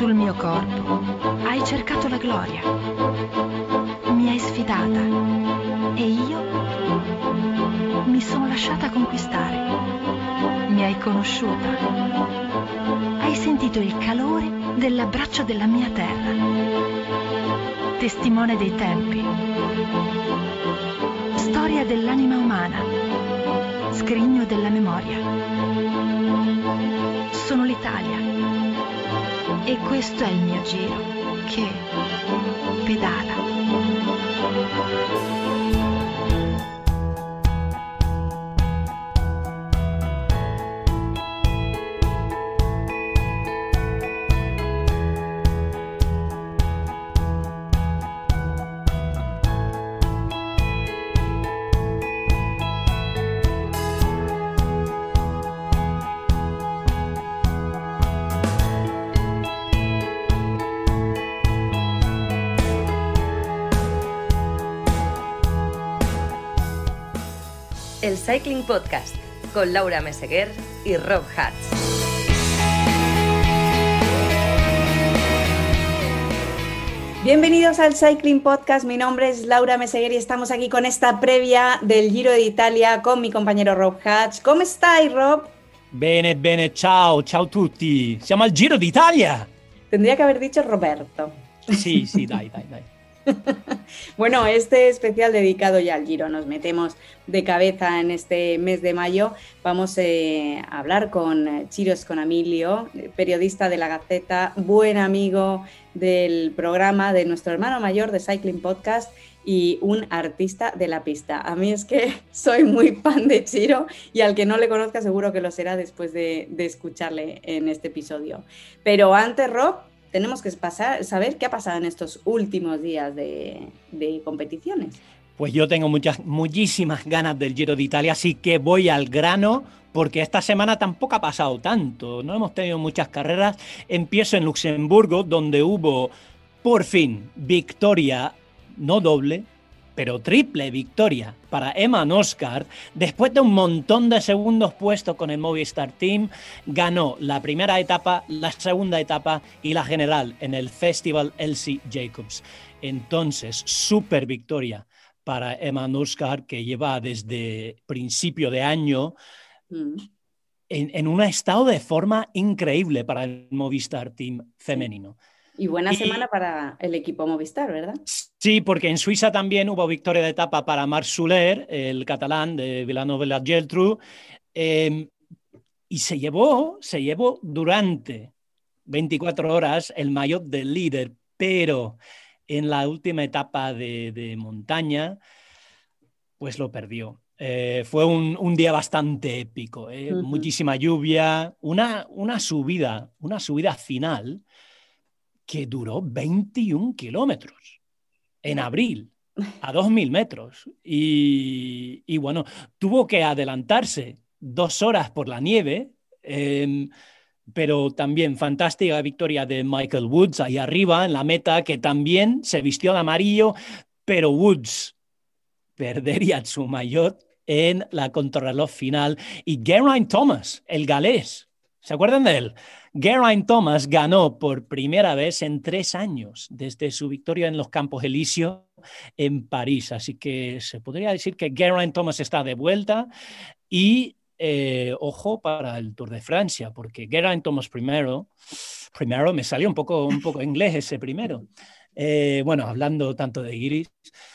sul mio corpo hai cercato la gloria, mi hai sfidata e io mi sono lasciata conquistare. Mi hai conosciuta, hai sentito il calore dell'abbraccio della mia terra, testimone dei tempi, storia dell'anima umana, scrigno della memoria. Sono l'Italia e questo è il mio giro che pedala. El Cycling Podcast con Laura Meseguer y Rob Hatch. Bienvenidos al Cycling Podcast, mi nombre es Laura Meseguer y estamos aquí con esta previa del Giro de Italia con mi compañero Rob Hatch. ¿Cómo estáis, Rob? Bene, ciao a tutti. Siamo al Giro d'Italia. Tendría que haber dicho Roberto. Sí, dai. Bueno, este especial dedicado ya al Giro, nos metemos de cabeza en este mes de mayo. Vamos a hablar con Ciro Sconamiglio, periodista de La Gaceta, buen amigo del programa, de nuestro hermano mayor de Cycling Podcast y un artista de la pista. A mí es que soy muy fan de Ciro y al que no le conozca seguro que lo será después de escucharle en este episodio. Pero antes, Rob, tenemos que saber qué ha pasado en estos últimos días de competiciones. Pues yo tengo muchísimas ganas del Giro de Italia, así que voy al grano, porque esta semana tampoco ha pasado tanto, no hemos tenido muchas carreras. Empiezo en Luxemburgo, donde hubo, por fin, victoria, no doble, pero triple victoria para Eman Oscar. Después de un montón de segundos puestos con el Movistar Team, ganó la primera etapa, la segunda etapa y la general en el Festival LC Jacobs. Entonces, súper victoria para Eman Oscar, que lleva desde principio de año en un estado de forma increíble para el Movistar Team femenino. Y buena semana para el equipo Movistar, ¿verdad? Sí, porque en Suiza también hubo victoria de etapa para Marc Soler, el catalán de Villeneuve-la-Geltrú, y se llevó durante 24 horas el maillot del líder, pero en la última etapa de montaña, pues lo perdió. Fue un día bastante épico, muchísima lluvia, una subida final que duró 21 kilómetros en abril, a 2.000 metros. Y bueno, tuvo que adelantarse 2 horas por la nieve, pero también fantástica victoria de Michael Woods ahí arriba en la meta, que también se vistió de amarillo, pero Woods perdería su maillot en la contrarreloj final. Y Geraint Thomas, el galés, ¿se acuerdan de él? Geraint Thomas ganó por primera vez en 3 años desde su victoria en los Campos Elíseos en París. Así que se podría decir que Geraint Thomas está de vuelta y ojo para el Tour de Francia, porque Geraint Thomas primero me salió un poco inglés ese primero. Bueno, hablando tanto de guiris.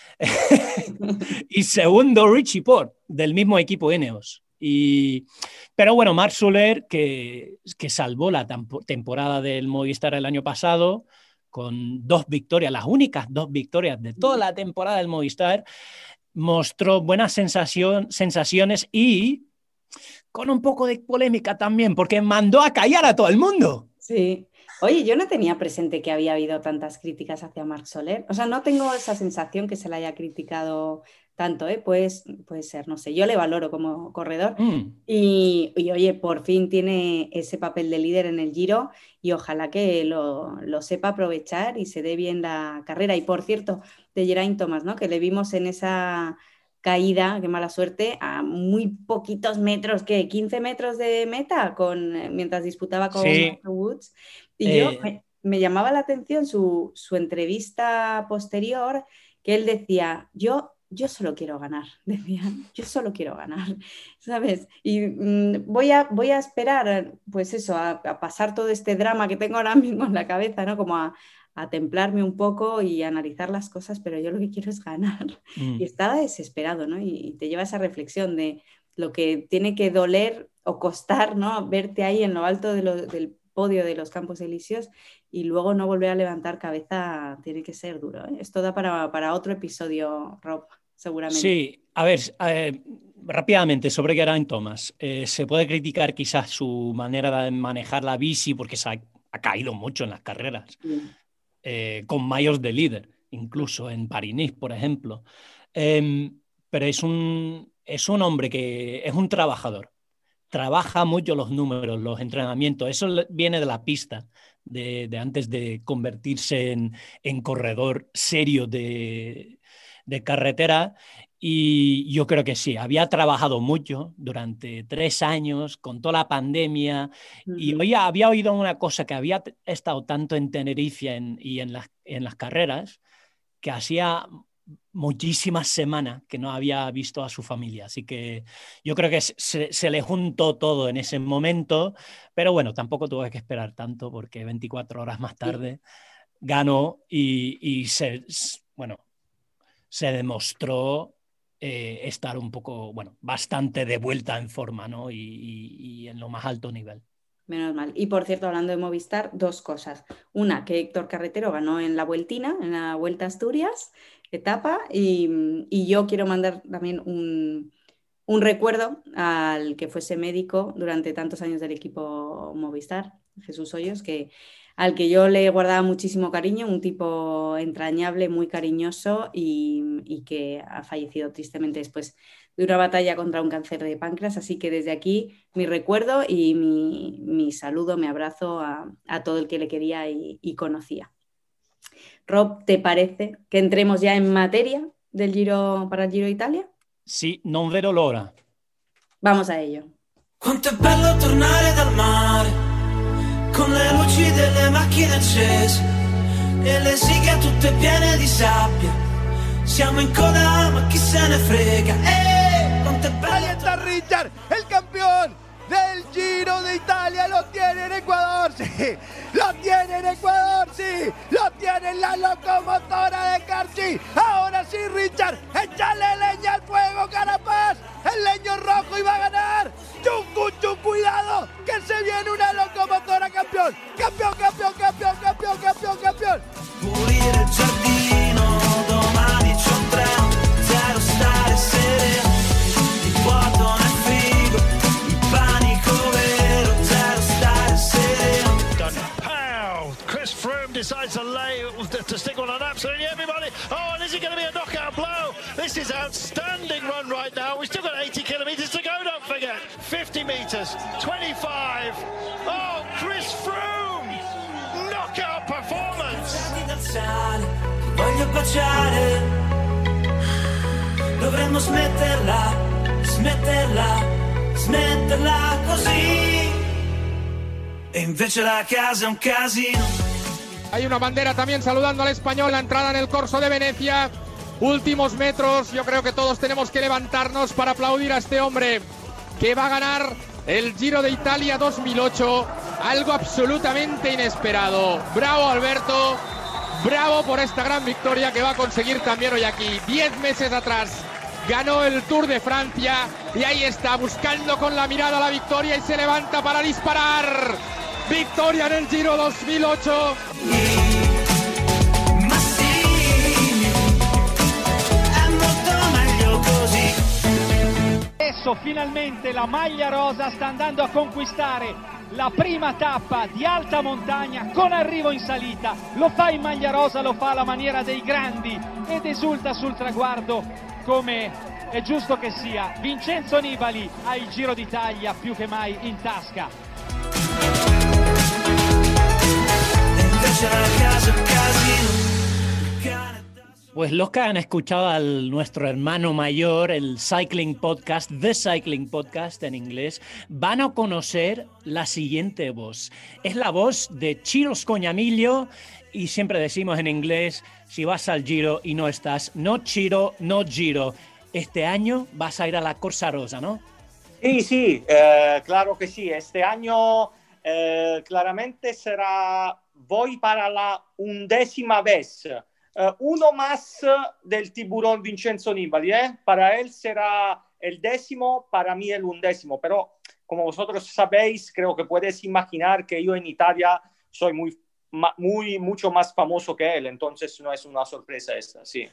Y segundo, Richie Porte, del mismo equipo Ineos. Pero bueno, Marc Soler, que salvó la temporada del Movistar el año pasado con 2 victorias, las únicas 2 victorias de toda la temporada del Movistar, mostró buenas sensaciones y con un poco de polémica también, porque mandó a callar a todo el mundo. Sí. Oye, yo no tenía presente que había habido tantas críticas hacia Marc Soler. O sea, no tengo esa sensación que se le haya criticado tanto, ¿eh? Puede ser, no sé, yo le valoro como corredor y oye, por fin tiene ese papel de líder en el Giro y ojalá que lo sepa aprovechar y se dé bien la carrera. Y por cierto, de Geraint Thomas, ¿no? Que le vimos en esa caída, qué mala suerte, a muy poquitos metros, ¿qué? 15 metros de meta mientras disputaba con Sí. Woods. Y yo me llamaba la atención su entrevista posterior, que él decía, yo solo quiero ganar, decía, yo solo quiero ganar, ¿sabes? Y voy a esperar, pues eso, a pasar todo este drama que tengo ahora mismo en la cabeza, ¿no? Como a templarme un poco y analizar las cosas, pero yo lo que quiero es ganar. Y estaba desesperado, ¿no? Y te lleva a esa reflexión de lo que tiene que doler o costar, ¿no? Verte ahí en lo alto del podio de los Campos Elíseos y luego no volver a levantar cabeza, tiene que ser duro, ¿eh? Esto da para otro episodio, Rob, seguramente. Sí, a ver, rápidamente sobre Geraint Thomas. Se puede criticar quizás su manera de manejar la bici porque se ha caído mucho en las carreras, con Mayors de líder, incluso en Paris-Nice, por ejemplo. Pero es un hombre que es un trabajador. Trabaja mucho los números, los entrenamientos. Eso viene de la pista, de antes de convertirse en corredor serio de carretera. Y yo creo que sí, había trabajado mucho durante 3 años con toda la pandemia y había oído una cosa, que había estado tanto en Tenerife y en las carreras, que hacía muchísimas semanas que no había visto a su familia, así que yo creo que se le juntó todo en ese momento, pero bueno, tampoco tuve que esperar tanto porque 24 horas más tarde ganó y se demostró estar un poco, bastante de vuelta en forma, ¿no? Y en lo más alto nivel. Menos mal. Y por cierto, hablando de Movistar, 2 cosas. Una, que Héctor Carretero ganó en la Vueltina, en la Vuelta a Asturias, etapa, y yo quiero mandar también un recuerdo al que fuese médico durante tantos años del equipo Movistar, Jesús Hoyos, al que yo le guardaba muchísimo cariño, un tipo entrañable, muy cariñoso y que ha fallecido tristemente después de una batalla contra un cáncer de páncreas, así que desde aquí mi recuerdo y mi saludo, mi abrazo a todo el que le quería y conocía. Rob, ¿te parece que entremos ya en materia del Giro para el Giro de Italia? Sí, non vedo l'ora. Vamos a ello. Quanto è bello tornare dal mare, con le luci delle macchine accese e le sighe tutte piene di sabbia. Siamo in coda ma chi se ne frega. Quanto è bello. Ahí está Richard, el campeón del Giro de Italia. Lo tiene en Ecuador, sí. Lo tiene en Ecuador, sí. Lo tiene en la locomotora de Carchi. Ahora sí, Richard, échale leña al fuego, Carapaz. El leño rojo iba a ganar. Chucu, cuidado, que se viene una locomotora campeón. Campeón, campeón, campeón, campeón, campeón, campeón. Pulire il giardino, domani c'è un treno, zero stare sereno, il vuoto nel frigo, il panico vero, zero stare sereno. Pow! Chris Froome decides to stick on absolutely everybody. Oh, and is it going to be a knockout blow? This is outstanding run right now. We've still got 80 kilometres to go, don't forget. 50 metres, 25. Oh, Chris Froome! Knockout performance! Voglio baciare, dovremmo smetterla così. E invece la casa è un casino. Hay una bandera también saludando al español, la entrada en el Corso de Venecia. Últimos metros, yo creo que todos tenemos que levantarnos para aplaudir a este hombre que va a ganar el Giro de Italia 2008. Algo absolutamente inesperado. Bravo, Alberto. Bravo por esta gran victoria que va a conseguir también hoy aquí. 10 meses atrás ganó el Tour de Francia y ahí está, buscando con la mirada la victoria y se levanta para disparar. Victoria en el Giro 2008. Adesso finalmente la maglia rosa sta andando a conquistare la prima tappa di alta montagna con arrivo in salita. Lo fa in maglia rosa, lo fa alla maniera dei grandi ed esulta sul traguardo come è giusto che sia. Vincenzo Nibali ha il Giro d'Italia più che mai in tasca. Pues los que han escuchado a nuestro hermano mayor, el Cycling Podcast, The Cycling Podcast en inglés, van a conocer la siguiente voz. Es la voz de Ciro Scognamiglio y siempre decimos en inglés, si vas al Giro y no estás, no Ciro, no Giro. Este año vas a ir a la Corsa Rosa, ¿no? Sí, claro que sí. Este año claramente voy para la 11ª vez. Uno más del tiburón Vincenzo Nibali, Para él será el 10º, para mí el 11º, pero como vosotros sabéis, creo que puedes imaginar que yo en Italia soy mucho más famoso que él, entonces no es una sorpresa esta, sí.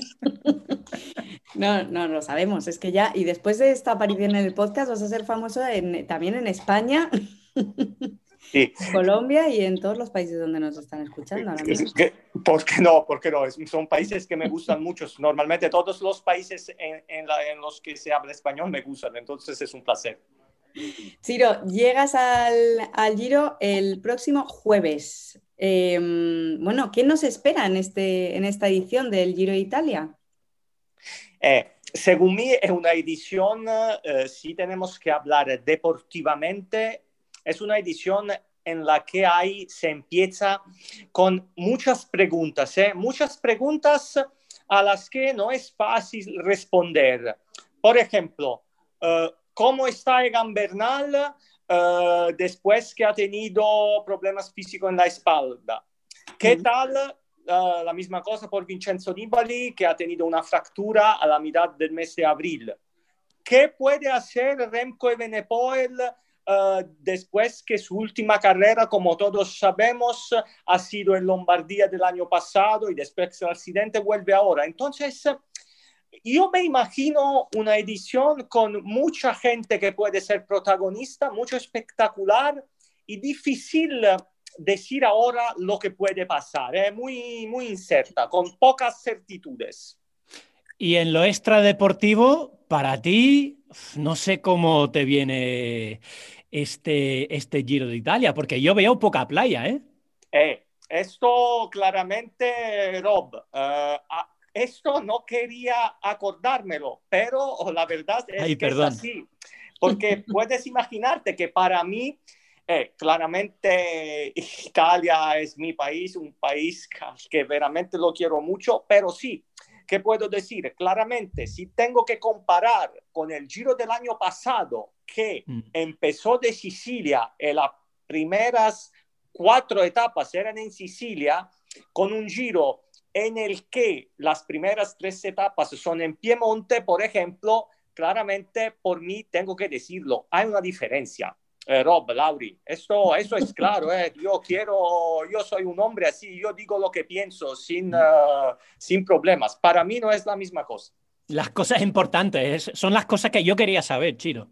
No, lo sabemos, es que ya, y después de esta aparición en el podcast vas a ser famoso también en España. Sí. Colombia y en todos los países donde nos están escuchando ahora mismo. ¿Por qué no? Son países que me gustan mucho. Normalmente todos los países en los que se habla español me gustan, entonces es un placer. Ciro, llegas al Giro el próximo jueves. Bueno, ¿qué nos espera en esta edición del Giro de Italia? Según mí es una edición, si tenemos que hablar deportivamente, es una edición en la que se empieza con muchas preguntas a las que no es fácil responder. Por ejemplo, ¿cómo está Egan Bernal después que ha tenido problemas físicos en la espalda? ¿Qué tal la misma cosa por Vincenzo Nibali, que ha tenido una fractura a la mitad del mes de abril? ¿Qué puede hacer Remco Evenepoel después que su última carrera, como todos sabemos, ha sido en Lombardía del año pasado y después del accidente vuelve ahora? Entonces, yo me imagino una edición con mucha gente que puede ser protagonista, mucho espectacular y difícil decir ahora lo que puede pasar. Muy, muy incierta, con pocas certitudes. Y en lo extradeportivo, para ti, no sé cómo te viene este Giro de Italia, porque yo veo poca playa, Esto claramente, Rob, esto no quería acordármelo, pero la verdad es que perdón. Es así. Porque puedes imaginarte que para mí, claramente Italia es mi país, un país que veramente lo quiero mucho, pero sí, ¿qué puedo decir? Claramente, si tengo que comparar con el Giro del año pasado, que empezó de Sicilia y las primeras 4 etapas eran en Sicilia, con un Giro en el que las primeras 3 etapas son en Piemonte, por ejemplo, claramente por mí tengo que decirlo, hay una diferencia. Rob, Lauri, esto es claro, yo soy un hombre así, yo digo lo que pienso sin problemas. Para mí no es la misma cosa. Las cosas importantes, son las cosas que yo quería saber, Ciro.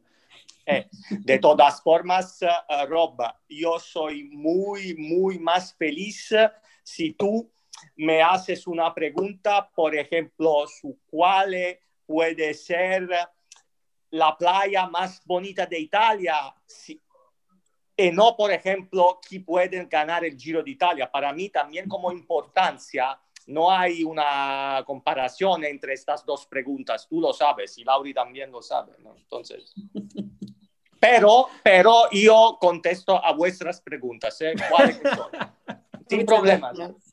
De todas formas, Rob, yo soy muy, muy más feliz si tú me haces una pregunta, por ejemplo, ¿cuál puede ser la playa más bonita de Italia? Sí. Y no, por ejemplo, ¿quién puede ganar el Giro de Italia? Para mí también como importancia no hay una comparación entre estas dos preguntas. Tú lo sabes y Lauri también lo sabe, ¿no? Entonces... Pero yo contesto a vuestras preguntas, ¿cuáles son? Sin problemas.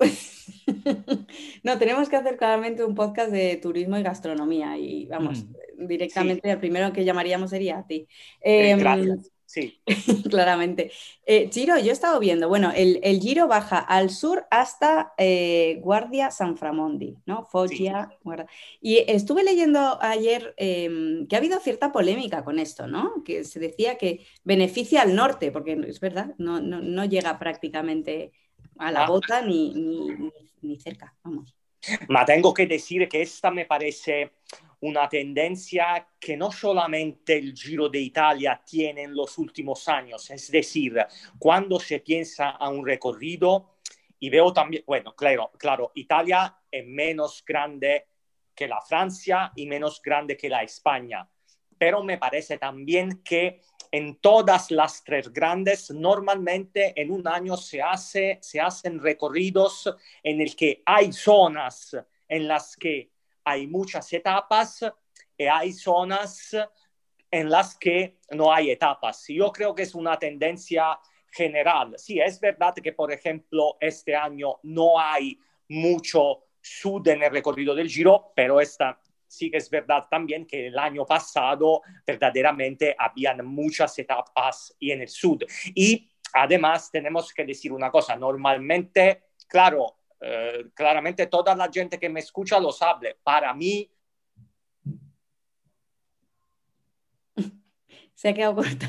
No, tenemos que hacer claramente un podcast de turismo y gastronomía y vamos, directamente el primero que llamaríamos sería a ti. Gracias. Sí. Claramente. Ciro, yo he estado viendo, bueno, el Giro baja al sur hasta Guardia Sanframondi, ¿no? Foggia. Sí. Y estuve leyendo ayer que ha habido cierta polémica con esto, ¿no? Que se decía que beneficia al norte, porque es verdad, no llega prácticamente a la bota ni cerca, vamos. Ma tengo que decir que esta me parece una tendencia que no solamente el Giro de Italia tiene en los últimos años, es decir, cuando se piensa a un recorrido, y veo también, bueno, claro, Italia es menos grande que la Francia y menos grande que la España, pero me parece también que en todas las 3 grandes, normalmente en un año se hacen recorridos en el que hay zonas en las que hay muchas etapas y hay zonas en las que no hay etapas. Yo creo que es una tendencia general. Sí, es verdad que, por ejemplo, este año no hay mucho sud en el recorrido del Giro, pero esta sí que es verdad también que el año pasado verdaderamente habían muchas etapas y en el sud. Y además tenemos que decir una cosa, normalmente, claro, claramente toda la gente que me escucha lo sabe, para mí... Se ha quedado corto.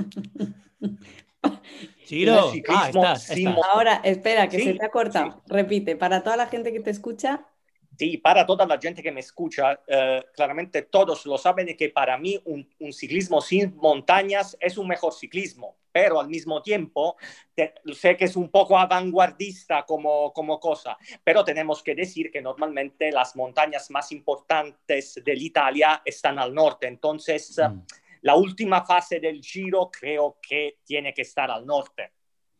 Ciro, estás. Ahora, espera, que sí, se te ha cortado. Sí. Repite, para toda la gente que te escucha. Sí, para toda la gente que me escucha, claramente todos lo saben que para mí un ciclismo sin montañas es un mejor ciclismo, pero al mismo tiempo sé que es un poco vanguardista como cosa, pero tenemos que decir que normalmente las montañas más importantes de Italia están al norte, entonces la última fase del Giro creo que tiene que estar al norte.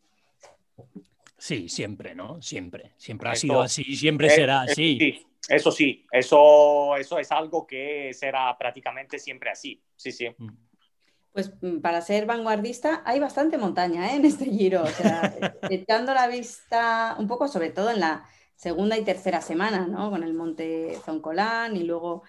Sí, siempre, ¿no? Siempre ha sido así, siempre será así. Sí. Eso sí, eso es algo que será prácticamente siempre así, sí. Pues para ser vanguardista hay bastante montaña, en este Giro, o sea, echando la vista un poco, sobre todo en la segunda y tercera semana, ¿no? Con el Monte Zoncolán y luego,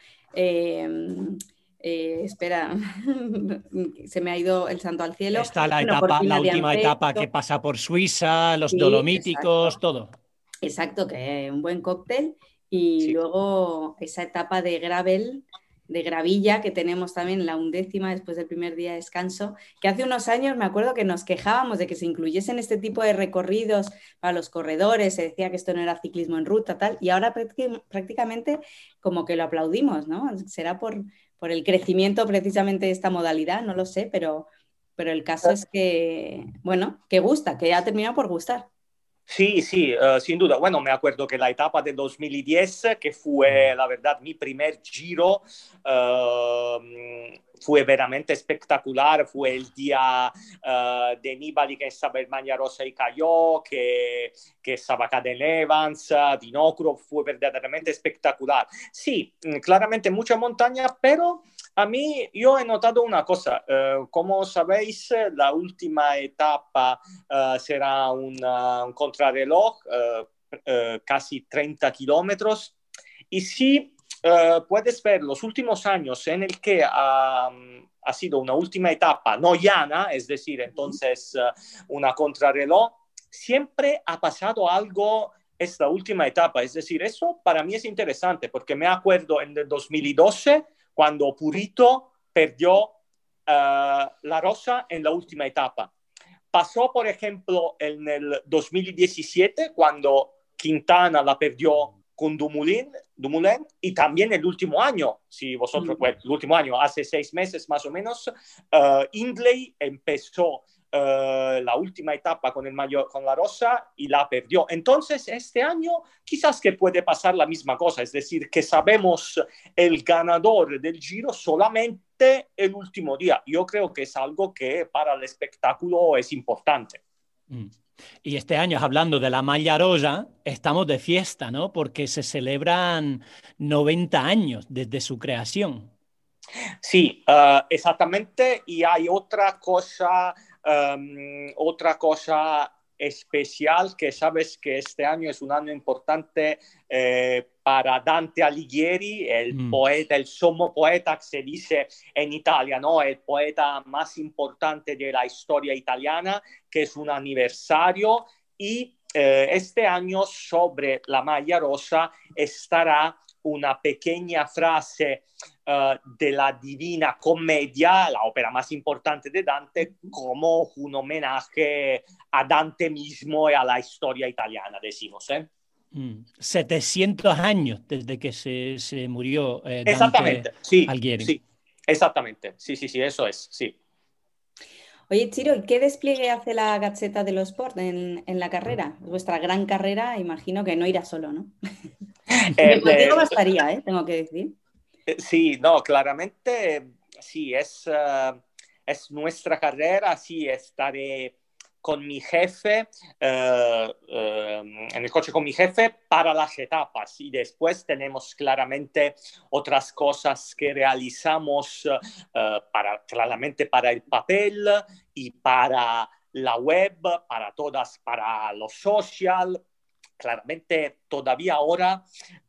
espera, se me ha ido el santo al cielo. Está la última etapa que pasa por Suiza, los Dolomíticos, todo. Exacto, que es un buen cóctel. Y luego esa etapa de gravel, de gravilla que tenemos también, la 11ª después del primer día de descanso, que hace unos años me acuerdo que nos quejábamos de que se incluyesen este tipo de recorridos para los corredores, se decía que esto no era ciclismo en ruta, tal, y ahora prácticamente como que lo aplaudimos, ¿no? Será por el crecimiento precisamente de esta modalidad, no lo sé, pero el caso es que, bueno, que gusta, que ha terminado por gustar. Sí, sin duda. Bueno, me acuerdo que la etapa de 2010, que fue, la verdad, mi primer Giro, fue veramente espectacular. Fue el día de Nibali que estaba en Maglia Rosa y cayó, que estaba Cadel Evans, Vinokurov, fue verdaderamente espectacular. Sí, claramente mucha montaña, pero... A mí, yo he notado una cosa, como sabéis, la última etapa será un contrarreloj, casi 30 kilómetros, y sí, puedes ver los últimos años en el que ha sido una última etapa no llana, es decir, entonces una contrarreloj, siempre ha pasado algo esta última etapa, es decir, eso para mí es interesante, porque me acuerdo en el 2012, cuando Purito perdió la Rosa en la última etapa. Pasó, por ejemplo, en el 2017, cuando Quintana la perdió con Dumoulin, y también el último año, si vosotros, el último año, hace 6 meses más o menos, Hindley empezó la última etapa con la Rosa y la perdió. Entonces, este año quizás que puede pasar la misma cosa, es decir, que sabemos el ganador del Giro solamente el último día. Yo creo que es algo que para el espectáculo es importante. Y este año, hablando de la Maglia Rosa, estamos de fiesta, ¿no? Porque se celebran 90 años desde su creación. Sí, exactamente. Y hay otra cosa especial, que sabes que este año es un año importante para Dante Alighieri, el poeta, el sommo poeta que se dice en Italia, ¿no? El poeta más importante de la historia italiana, que es un aniversario, y este año sobre la Maglia Rosa estará una pequeña frase de la Divina Commedia, la ópera más importante de Dante, como un homenaje a Dante mismo y a la historia italiana, decimos. 700 años desde que se murió Dante exactamente, sí, Alighieri. Sí, exactamente, sí, eso es, sí. Oye, Ciro, ¿y qué despliegue hace la Gazzetta dello Sport en la carrera? Vuestra gran carrera, imagino que no irá solo, ¿no? Contigo bastaría, tengo que decir. Sí, no, claramente sí, es nuestra carrera, sí, estaré con mi jefe, en el coche con mi jefe para las etapas, y después tenemos claramente otras cosas que realizamos claramente para el papel y para la web, para los social. Claramente todavía ahora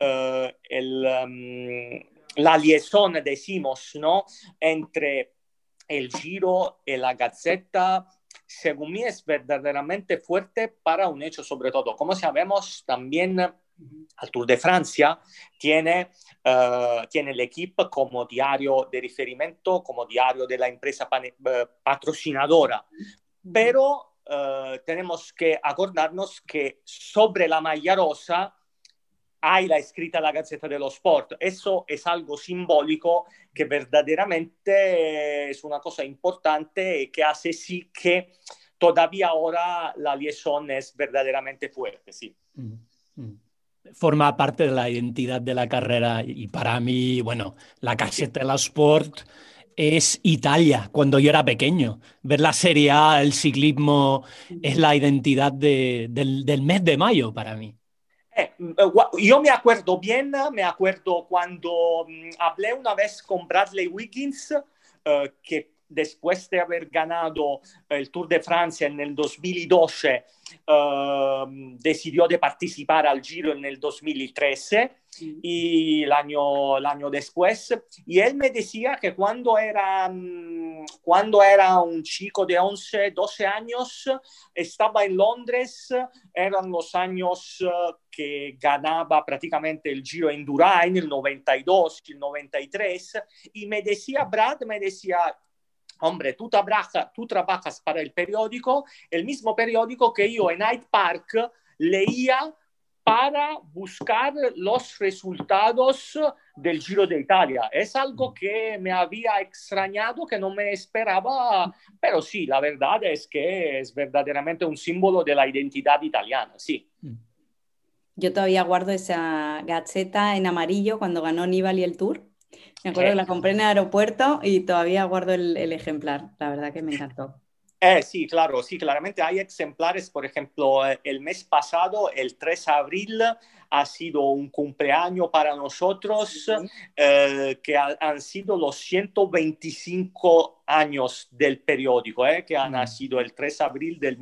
la liaison, decimos, ¿no?, entre el Giro y la Gazzetta, según mí, es verdaderamente fuerte para un hecho, sobre todo. Como sabemos, también el Tour de Francia tiene el equipo como diario de riferimento, como diario de la empresa patrocinadora. Pero tenemos que acordarnos que sobre la malla rosa hay la escrita la Gazzetta dello Sport. Eso es algo simbólico que verdaderamente es una cosa importante y que hace sí que todavía ahora la liaison es verdaderamente fuerte, sí. Forma parte de la identidad de la carrera y para mí, bueno, la Gazzetta dello Sport es Italia. Cuando yo era pequeño, ver la Serie A, el ciclismo, es la identidad del mes de mayo para mí. Yo me acuerdo bien, cuando hablé una vez con Bradley Wiggins, que después de haber ganado el Tour de Francia en el 2012, decidió de participar al Giro en el 2013 y el año después. Y él me decía que cuando era un chico de 11, 12 años, estaba en Londres, eran los años que ganaba prácticamente el Giro Indurain, el 92, el 93, y me decía, hombre, tú trabajas para el periódico, el mismo periódico que yo en Hyde Park leía para buscar los resultados del Giro de Italia. Es algo que me había extrañado, que no me esperaba, pero sí, la verdad es que es verdaderamente un símbolo de la identidad italiana, sí. Yo todavía guardo esa Gazzetta en amarillo cuando ganó Nibali el Tour. Me acuerdo que la compré en el aeropuerto y todavía guardo el ejemplar. La verdad que me encantó. Sí, claro, sí, claramente hay ejemplares. Por ejemplo, el mes pasado, el 3 de abril, ha sido un cumpleaños para nosotros, que han sido los 125 años del periódico, que han nacido el 3 de abril del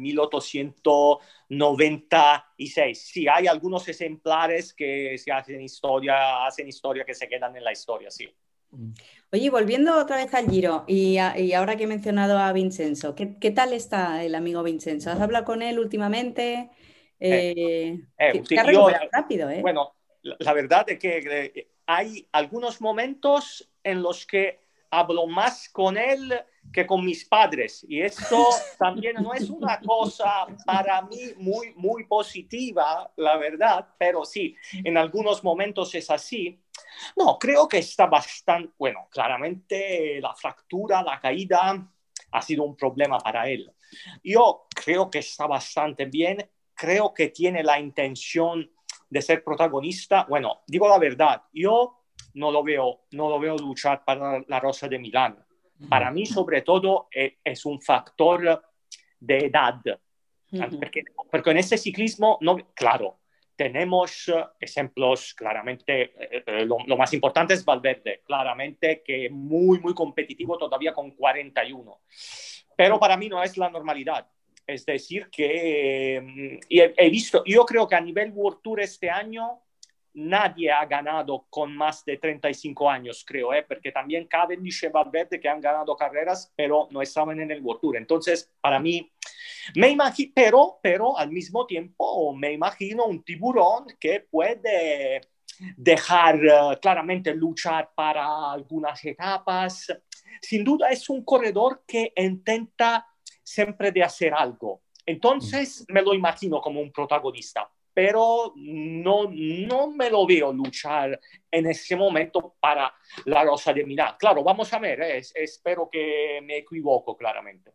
1896. Sí, hay algunos ejemplares que se hacen historia, que se quedan en la historia, sí. Oye, volviendo otra vez al Giro y ahora que he mencionado a Vincenzo, ¿qué tal está el amigo Vincenzo? ¿Has hablado con él últimamente? Sí, ha recuperado rápido, ¿eh? Bueno, la verdad es que hay algunos momentos en los que hablo más con él que con mis padres, y esto también no es una cosa para mí muy, muy positiva, la verdad, pero sí, en algunos momentos es así. No, creo que está bastante, bueno, claramente la fractura, la caída ha sido un problema para él. Yo creo que está bastante bien, creo que tiene la intención de ser protagonista. Bueno, digo la verdad, yo no lo veo luchar para la Rosa de Milán. Para mí, sobre todo, es un factor de edad. Porque en ese ciclismo, no, claro, tenemos ejemplos claramente, lo más importante es Valverde, claramente que es muy, muy competitivo todavía con 41. Pero para mí no es la normalidad. Es decir, que he visto, yo creo que a nivel World Tour este año, nadie ha ganado con más de 35 años, creo, porque también Cavendish y Valverde que han ganado carreras, pero no estaban en el World Tour. Entonces, para mí, me imagino, pero al mismo tiempo me imagino un tiburón que puede dejar claramente luchar para algunas etapas. Sin duda es un corredor que intenta siempre de hacer algo. Entonces, me lo imagino como un protagonista. Pero no me lo veo luchar en ese momento para la Rosa de Milán. Claro, vamos a ver, espero que me equivoco claramente.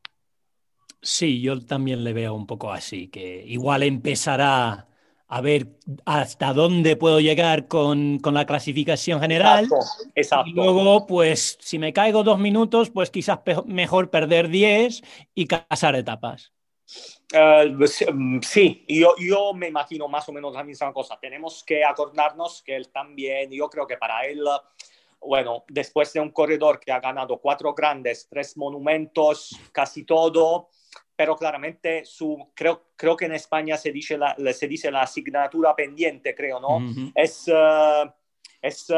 Sí, yo también le veo un poco así, que igual empezará a ver hasta dónde puedo llegar con la clasificación general. Exacto. Y luego, pues, si me caigo 2 minutos, pues quizás mejor perder 10 y casar etapas. Sí, yo me imagino más o menos la misma cosa. Tenemos que acordarnos que él también, yo creo que para él, bueno, después de un corredor que ha ganado 4 grandes, 3 monumentos, casi todo, pero claramente creo que en España se dice la asignatura pendiente, creo, ¿no? Uh-huh. Es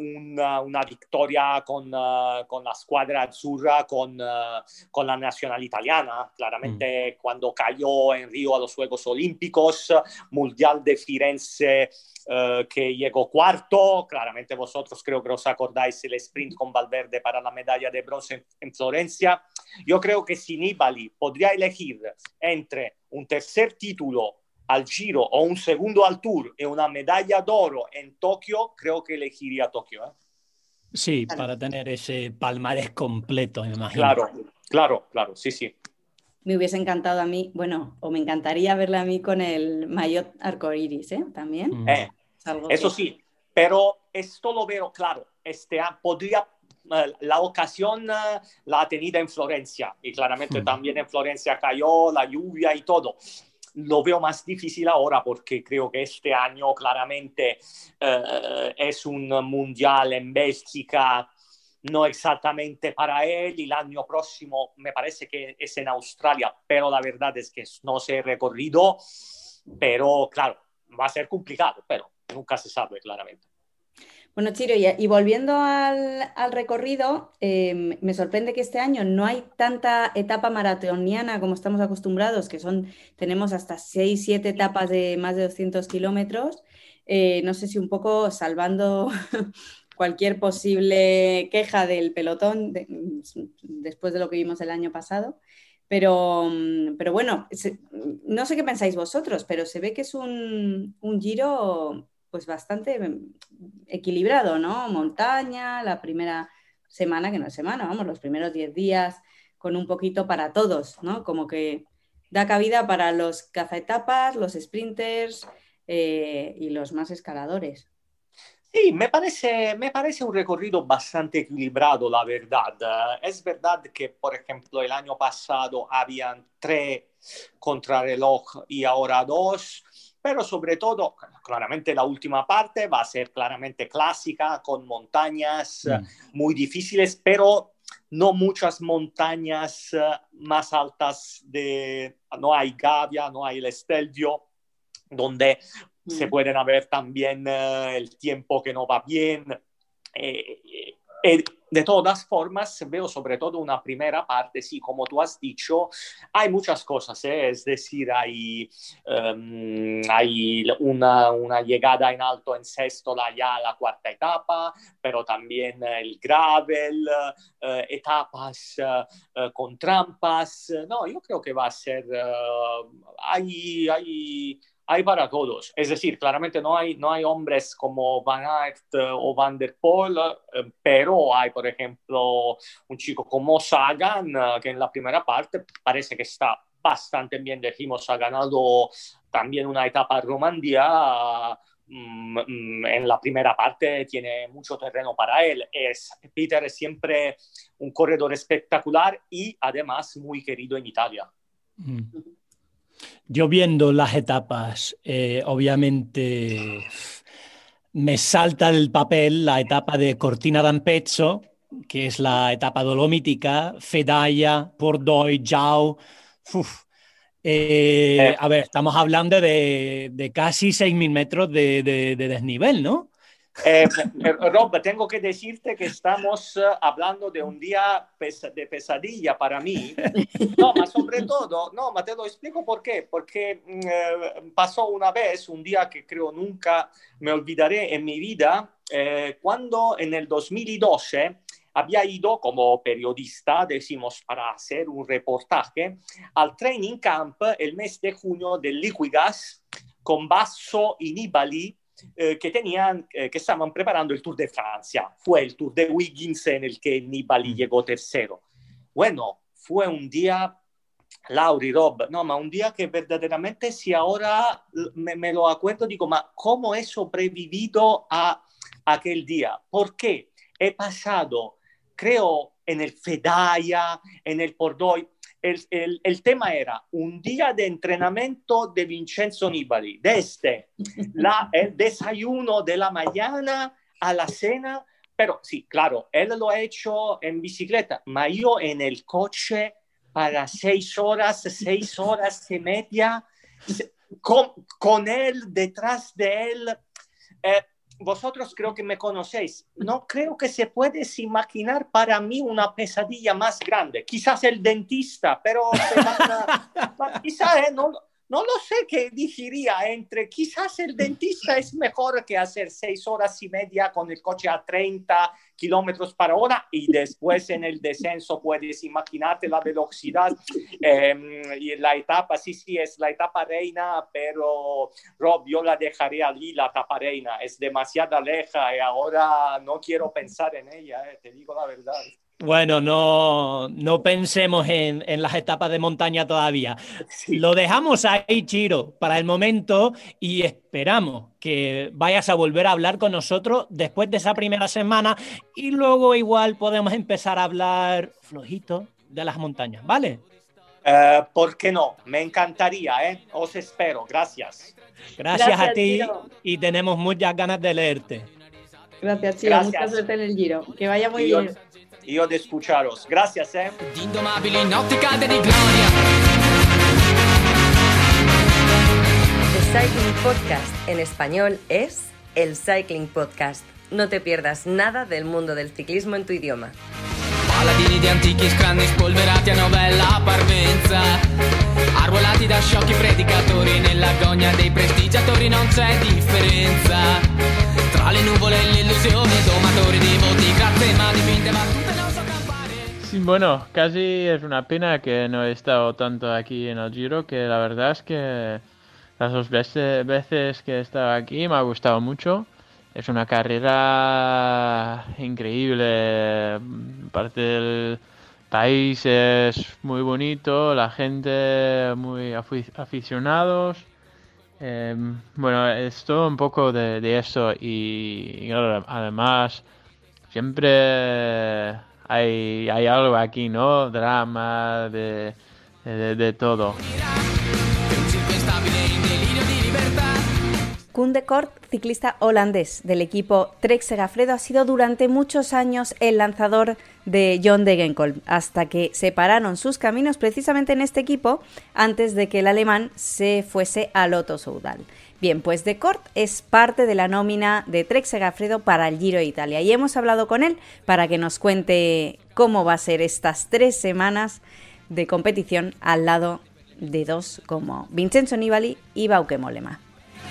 una victoria con la squadra azzurra, con la nacional italiana. Claramente cuando cayó en Río a los Juegos Olímpicos, Mundial de Firenze, que llegó cuarto. Claramente vosotros creo que os acordáis el sprint con Valverde para la medalla de bronce en Florencia. Yo creo que si Nibali podría elegir entre un tercer título al Giro o un segundo al Tour y una medalla de oro en Tokio, creo que elegiría Tokio, ¿eh? Sí, Claro. para tener ese palmarés completo, me imagino. Claro, sí. Me hubiese encantado a mí, bueno, o me encantaría verla a mí con el maillot arcoiris, ¿eh? También. Es algo Eso que... sí, pero esto lo veo claro. Podría, la ocasión la ha tenido en Florencia, y claramente también en Florencia cayó la lluvia y todo. Lo veo más difícil ahora porque creo que este año claramente es un mundial en Bélgica, no exactamente para él, y el año próximo me parece que es en Australia, pero la verdad es que no sé el recorrido, pero claro, va a ser complicado, pero nunca se sabe claramente. Bueno, Chiro, y volviendo al recorrido, me sorprende que este año no hay tanta etapa maratoniana como estamos acostumbrados, que tenemos hasta 6-7 etapas de más de 200 kilómetros. No sé si un poco salvando cualquier posible queja del pelotón después de lo que vimos el año pasado. Pero bueno, no sé qué pensáis vosotros, pero se ve que es un Giro pues bastante equilibrado, ¿no? Montaña, la primera semana, que no es semana, vamos, los primeros 10 días con un poquito para todos, ¿no? Como que da cabida para los cazaetapas, los sprinters y los más escaladores. Sí, me parece un recorrido bastante equilibrado, la verdad. Es verdad que, por ejemplo, el año pasado habían 3 contrarreloj y ahora 2, pero sobre todo, claramente la última parte va a ser claramente clásica, con montañas muy difíciles, pero no muchas montañas más altas. No hay Gavia, no hay el Stelvio, donde se pueden ver también el tiempo que no va bien. De todas formas, veo sobre todo una primera parte, sí, como tú has dicho, hay muchas cosas, es decir, hay una llegada en alto en Sestola ya la cuarta etapa, pero también el gravel, etapas con trampas. No, yo creo que va a ser... hay para todos. Es decir, claramente no hay hombres como Van Aert o Van der Poel, pero hay, por ejemplo, un chico como Sagan, que en la primera parte parece que está bastante bien. Dijimos, ha ganado también una etapa en Romandía. En la primera parte tiene mucho terreno para él. Peter es siempre un corredor espectacular y además muy querido en Italia. Yo viendo las etapas, obviamente me salta del papel la etapa de Cortina d'Ampezzo, que es la etapa dolomítica, Fedaia, Pordoi, Jau. A ver, estamos hablando de casi 6.000 metros de desnivel, ¿no? Rob, tengo que decirte que estamos hablando de un día de pesadilla para mí. No, ma sobre todo, no, ma te lo explico por qué. Porque pasó una vez, un día que creo nunca me olvidaré en mi vida, cuando en el 2012 había ido como periodista, decimos, para hacer un reportaje al training camp el mes de junio del Liquigas con Basso y Nibali, que estaban preparando el Tour de Francia. Fue el Tour de Wiggins en el que Nibali llegó tercero. Bueno, fue un día, Lauri, Rob, no, ma un día que verdaderamente, si ahora me lo acuerdo, digo, ma ¿cómo he sobrevivido a aquel día? Porque he pasado, creo, en el Fedaia, en el Pordoi, el tema era un día de entrenamiento de Vincenzo Nibali, desde el desayuno de la mañana a la cena, pero sí, claro, él lo ha hecho en bicicleta, pero yo en el coche para 6 horas y media, con él, detrás de él. Vosotros creo que me conocéis. No creo que se puede imaginar para mí una pesadilla más grande. Quizás el dentista, pero quizás no lo sé qué diría entre quizás el dentista es mejor que hacer 6 horas y media con el coche a 30 kilómetros por hora y después en el descenso puedes imaginarte la velocidad y la etapa, sí, es la etapa reina, pero Rob, yo la dejaré allí, la etapa reina, es demasiado leja y ahora no quiero pensar en ella, te digo la verdad. Bueno, no pensemos en las etapas de montaña todavía. Sí. Lo dejamos ahí, Chiro, para el momento y esperamos que vayas a volver a hablar con nosotros después de esa primera semana y luego igual podemos empezar a hablar flojito de las montañas, ¿vale? ¿Por qué no? Me encantaría, ¿eh? Os espero. Gracias. Gracias a ti, Chiro. Y tenemos muchas ganas de leerte. Gracias, Chiro. Gracias. Mucha suerte en el Giro. Que vaya muy bien. Io de escucharos. Gracias, Indomabili in ottica di gloria. The Cycling Podcast en español es el Cycling Podcast. No te pierdas nada del mundo del ciclismo en tu idioma. Paladini di antichi scranni spolverati a novella parvenza, arruolati da sciocchi predicatori, nell'agonia dei prestigiatori non c'è differenza. Tra le nuvole e le illusioni, domatori di voti, grazie ma dipinte battute non so campare. Sí, bueno, casi es una pena que no he estado tanto aquí en el Giro, que la verdad es que las 2 veces que he estado aquí me ha gustado mucho. Es una carrera increíble, parte del país es muy bonito, la gente muy aficionados. Bueno, es todo un poco de eso y además siempre hay algo aquí, ¿no? Drama, de todo. Koen de Kort, ciclista holandés del equipo Trek Segafredo, ha sido durante muchos años el lanzador de John Degenkolb, hasta que separaron sus caminos precisamente en este equipo antes de que el alemán se fuese a Lotto Soudal. Bien, pues de Kort es parte de la nómina de Trek Segafredo para el Giro de Italia y hemos hablado con él para que nos cuente cómo va a ser estas 3 semanas de competición al lado de 2 como Vincenzo Nibali y Bauke Mollema.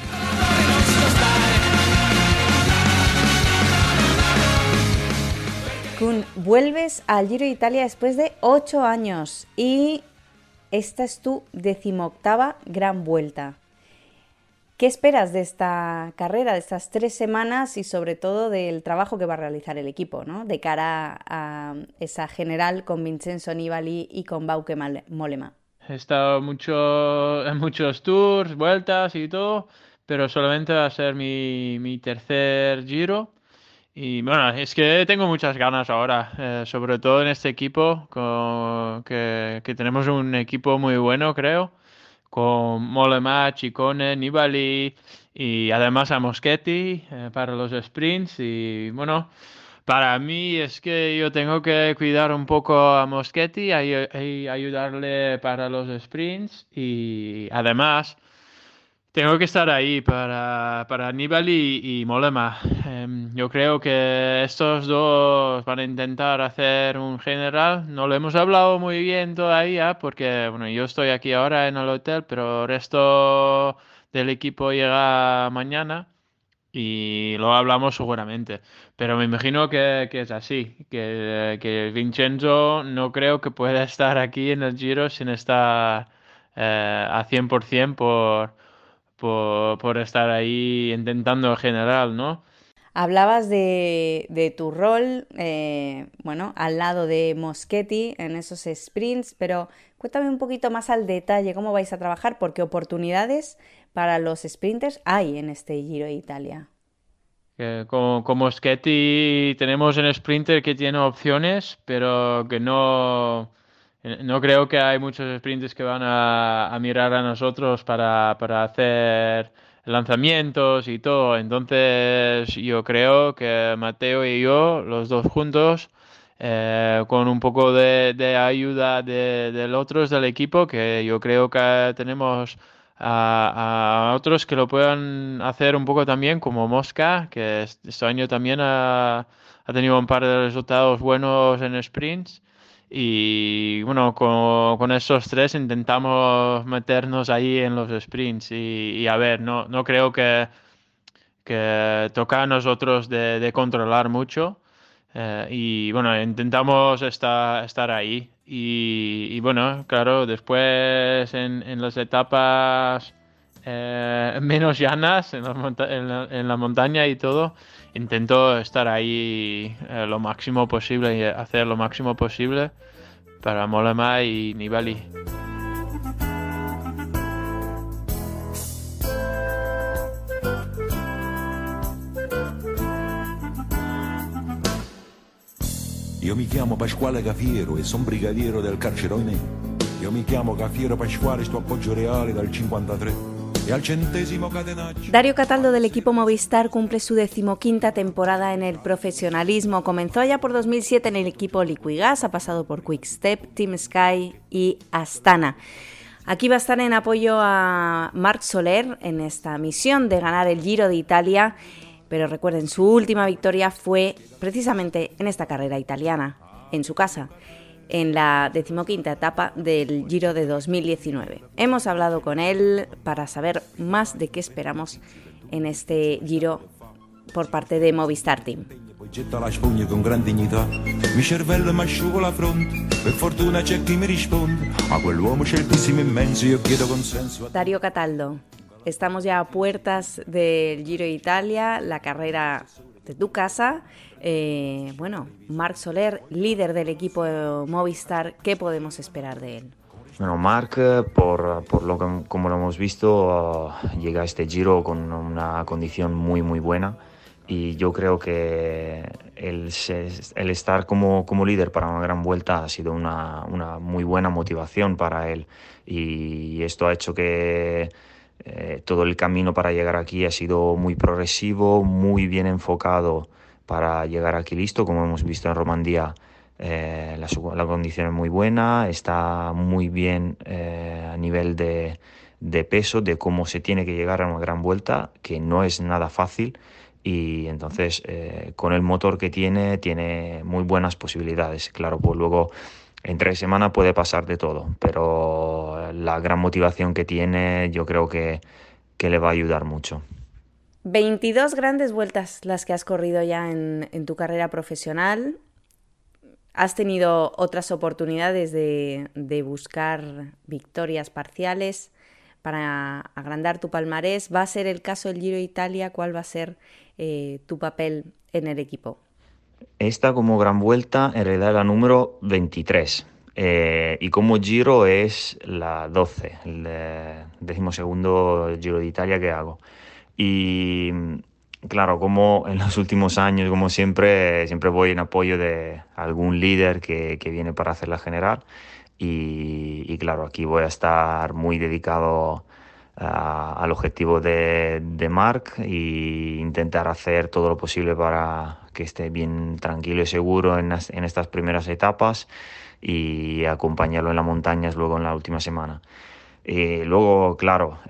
Koen, vuelves al Giro de Italia después de 8 años y esta es tu 18ª gran vuelta. ¿Qué esperas de esta carrera, de estas 3 semanas y sobre todo del trabajo que va a realizar el equipo, ¿no? De cara a esa general con Vincenzo Nibali y con Bauke Mollema? He estado en muchos tours, vueltas y todo, pero solamente va a ser mi tercer Giro. Y bueno, es que tengo muchas ganas ahora, sobre todo en este equipo, que tenemos un equipo muy bueno, creo, con Mollema, Ciccone, Nibali y además a Moschetti para los sprints. Y bueno, para mí es que yo tengo que cuidar un poco a Moschetti y ayudarle para los sprints y además tengo que estar ahí para Nibali y Mollema. Yo creo que estos dos van a intentar hacer un general. No lo hemos hablado muy bien todavía porque bueno, yo estoy aquí ahora en el hotel, pero el resto del equipo llega mañana y lo hablamos seguramente. Pero me imagino que es así, que Vincenzo no creo que pueda estar aquí en el Giro sin estar a 100% por estar ahí intentando el general, ¿no? Hablabas de tu rol, bueno, al lado de Moschetti en esos sprints, pero cuéntame un poquito más al detalle cómo vais a trabajar, porque oportunidades para los sprinters hay en este Giro de Italia. Con Moschetti tenemos un sprinter que tiene opciones, pero que no no creo que hay muchos sprinters que van a mirar a nosotros para hacer lanzamientos y todo. Entonces yo creo que Mateo y yo, los dos juntos, con un poco de ayuda de otros del equipo, que yo creo que tenemos a otros que lo puedan hacer un poco también, como Mosca, que este año también ha tenido un par de resultados buenos en sprints. Y bueno, con esos tres intentamos meternos ahí en los sprints y a ver, no creo que toca a nosotros de controlar mucho. Y bueno, intentamos estar ahí. Y bueno, claro, después en las etapas menos llanas, en la montaña y todo, intento estar ahí lo máximo posible y hacer lo máximo posible para Mollema y Nibali. Io mi chiamo Pasquale Cafiero e sono brigadiero del Carcerone. Io mi chiamo Cafiero Pasquale, sto appoggio reale dal 53 e al 100° catenaggio. Dario Cataldo del equipo Movistar cumple su 15ª temporada en el profesionalismo. Comenzó allá por 2007 en el equipo Liquigas, ha pasado por Quickstep, Team Sky y Astana. Aquí va a estar en apoyo a Marc Soler en esta misión de ganar el Giro de Italia. Pero recuerden, su última victoria fue precisamente en esta carrera italiana, en su casa, en la 15ª etapa del Giro de 2019. Hemos hablado con él para saber más de qué esperamos en este Giro por parte de Movistar Team. Poi getta la spugna con gran dignità, mi cervello mi asciugo la fronte, per fortuna c'è chi mi risponde, a quell'uomo sceltissimo immenso io chiedo consenso. Dario Cataldo, estamos ya a puertas del Giro de Italia, la carrera de tu casa. Bueno, Marc Soler, líder del equipo Movistar, ¿qué podemos esperar de él? Bueno, Marc, por lo que, como lo hemos visto, llega a este Giro con una condición muy buena, y yo creo que el estar como líder para una gran vuelta ha sido una muy buena motivación para él, y esto ha hecho que todo el camino para llegar aquí ha sido muy progresivo, muy bien enfocado para llegar aquí listo. Como hemos visto en Romandía, la condición es muy buena, está muy bien a nivel de peso, de cómo se tiene que llegar a una gran vuelta, que no es nada fácil, y entonces con el motor que tiene muy buenas posibilidades. Claro, pues luego en 3 semanas puede pasar de todo, pero la gran motivación que tiene yo creo que le va a ayudar mucho. 22 grandes vueltas las que has corrido ya en tu carrera profesional. Has tenido otras oportunidades de buscar victorias parciales para agrandar tu palmarés. ¿Va a ser el caso del Giro de Italia? ¿Cuál va a ser tu papel en el equipo? Esta como gran vuelta en realidad es la número 23 y como Giro es la 12, el 12º Giro de Italia que hago. Y claro, como en los últimos años, como siempre voy en apoyo de algún líder que viene para hacer la general, y claro, aquí voy a estar muy dedicado al objetivo de Marc e intentar hacer todo lo posible para que esté bien tranquilo y seguro en estas primeras etapas y acompañarlo en las montañas luego en la última semana. Luego, claro,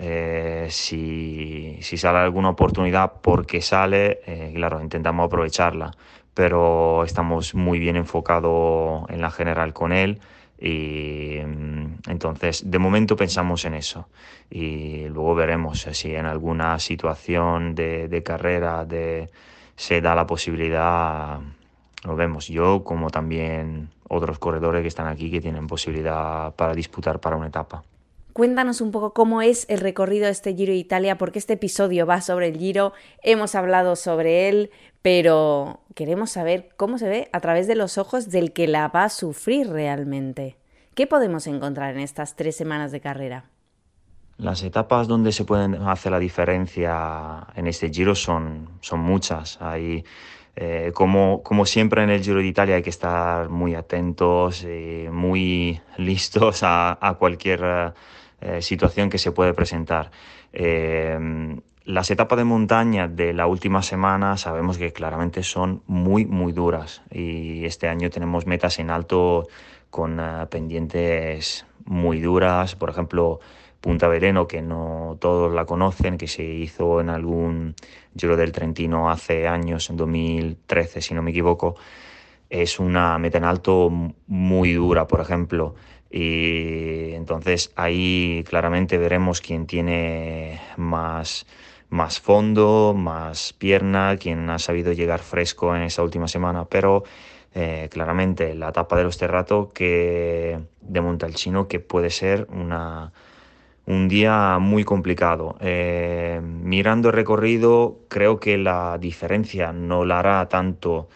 si sale alguna oportunidad porque sale, claro, intentamos aprovecharla, pero estamos muy bien enfocados en la general con él, y entonces de momento pensamos en eso, y luego veremos si en alguna situación de carrera se da la posibilidad, lo vemos. Yo, como también otros corredores que están aquí que tienen posibilidad para disputar para una etapa. Cuéntanos un poco cómo es el recorrido de este Giro de Italia, porque este episodio va sobre el Giro, hemos hablado sobre él, pero queremos saber cómo se ve a través de los ojos del que la va a sufrir realmente. ¿Qué podemos encontrar en estas 3 semanas de carrera? Las etapas donde se pueden hacer la diferencia en este Giro son muchas. Hay Como siempre en el Giro de Italia hay que estar muy atentos, muy listos a cualquier situación que se puede presentar. Las etapas de montaña de la última semana sabemos que claramente son muy, muy duras, y este año tenemos metas en alto con pendientes muy duras. Por ejemplo, Punta Veleno, que no todos la conocen, que se hizo en algún Giro del Trentino hace años, en 2013 si no me equivoco, es una meta en alto muy dura, por ejemplo. Y entonces ahí claramente veremos quién tiene más fondo, más pierna, quién ha sabido llegar fresco en esa última semana. Pero claramente la etapa de los Terrato de Montalcino, que puede ser un día muy complicado. Mirando el recorrido, creo que la diferencia no la hará tanto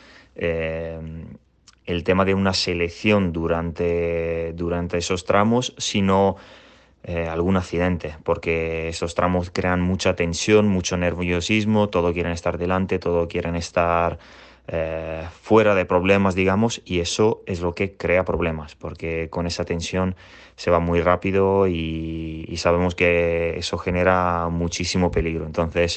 el tema de una selección durante esos tramos, sino algún accidente, porque esos tramos crean mucha tensión, mucho nerviosismo, todos quieren estar delante, todos quieren estar fuera de problemas, digamos, y eso es lo que crea problemas, porque con esa tensión se va muy rápido y sabemos que eso genera muchísimo peligro. Entonces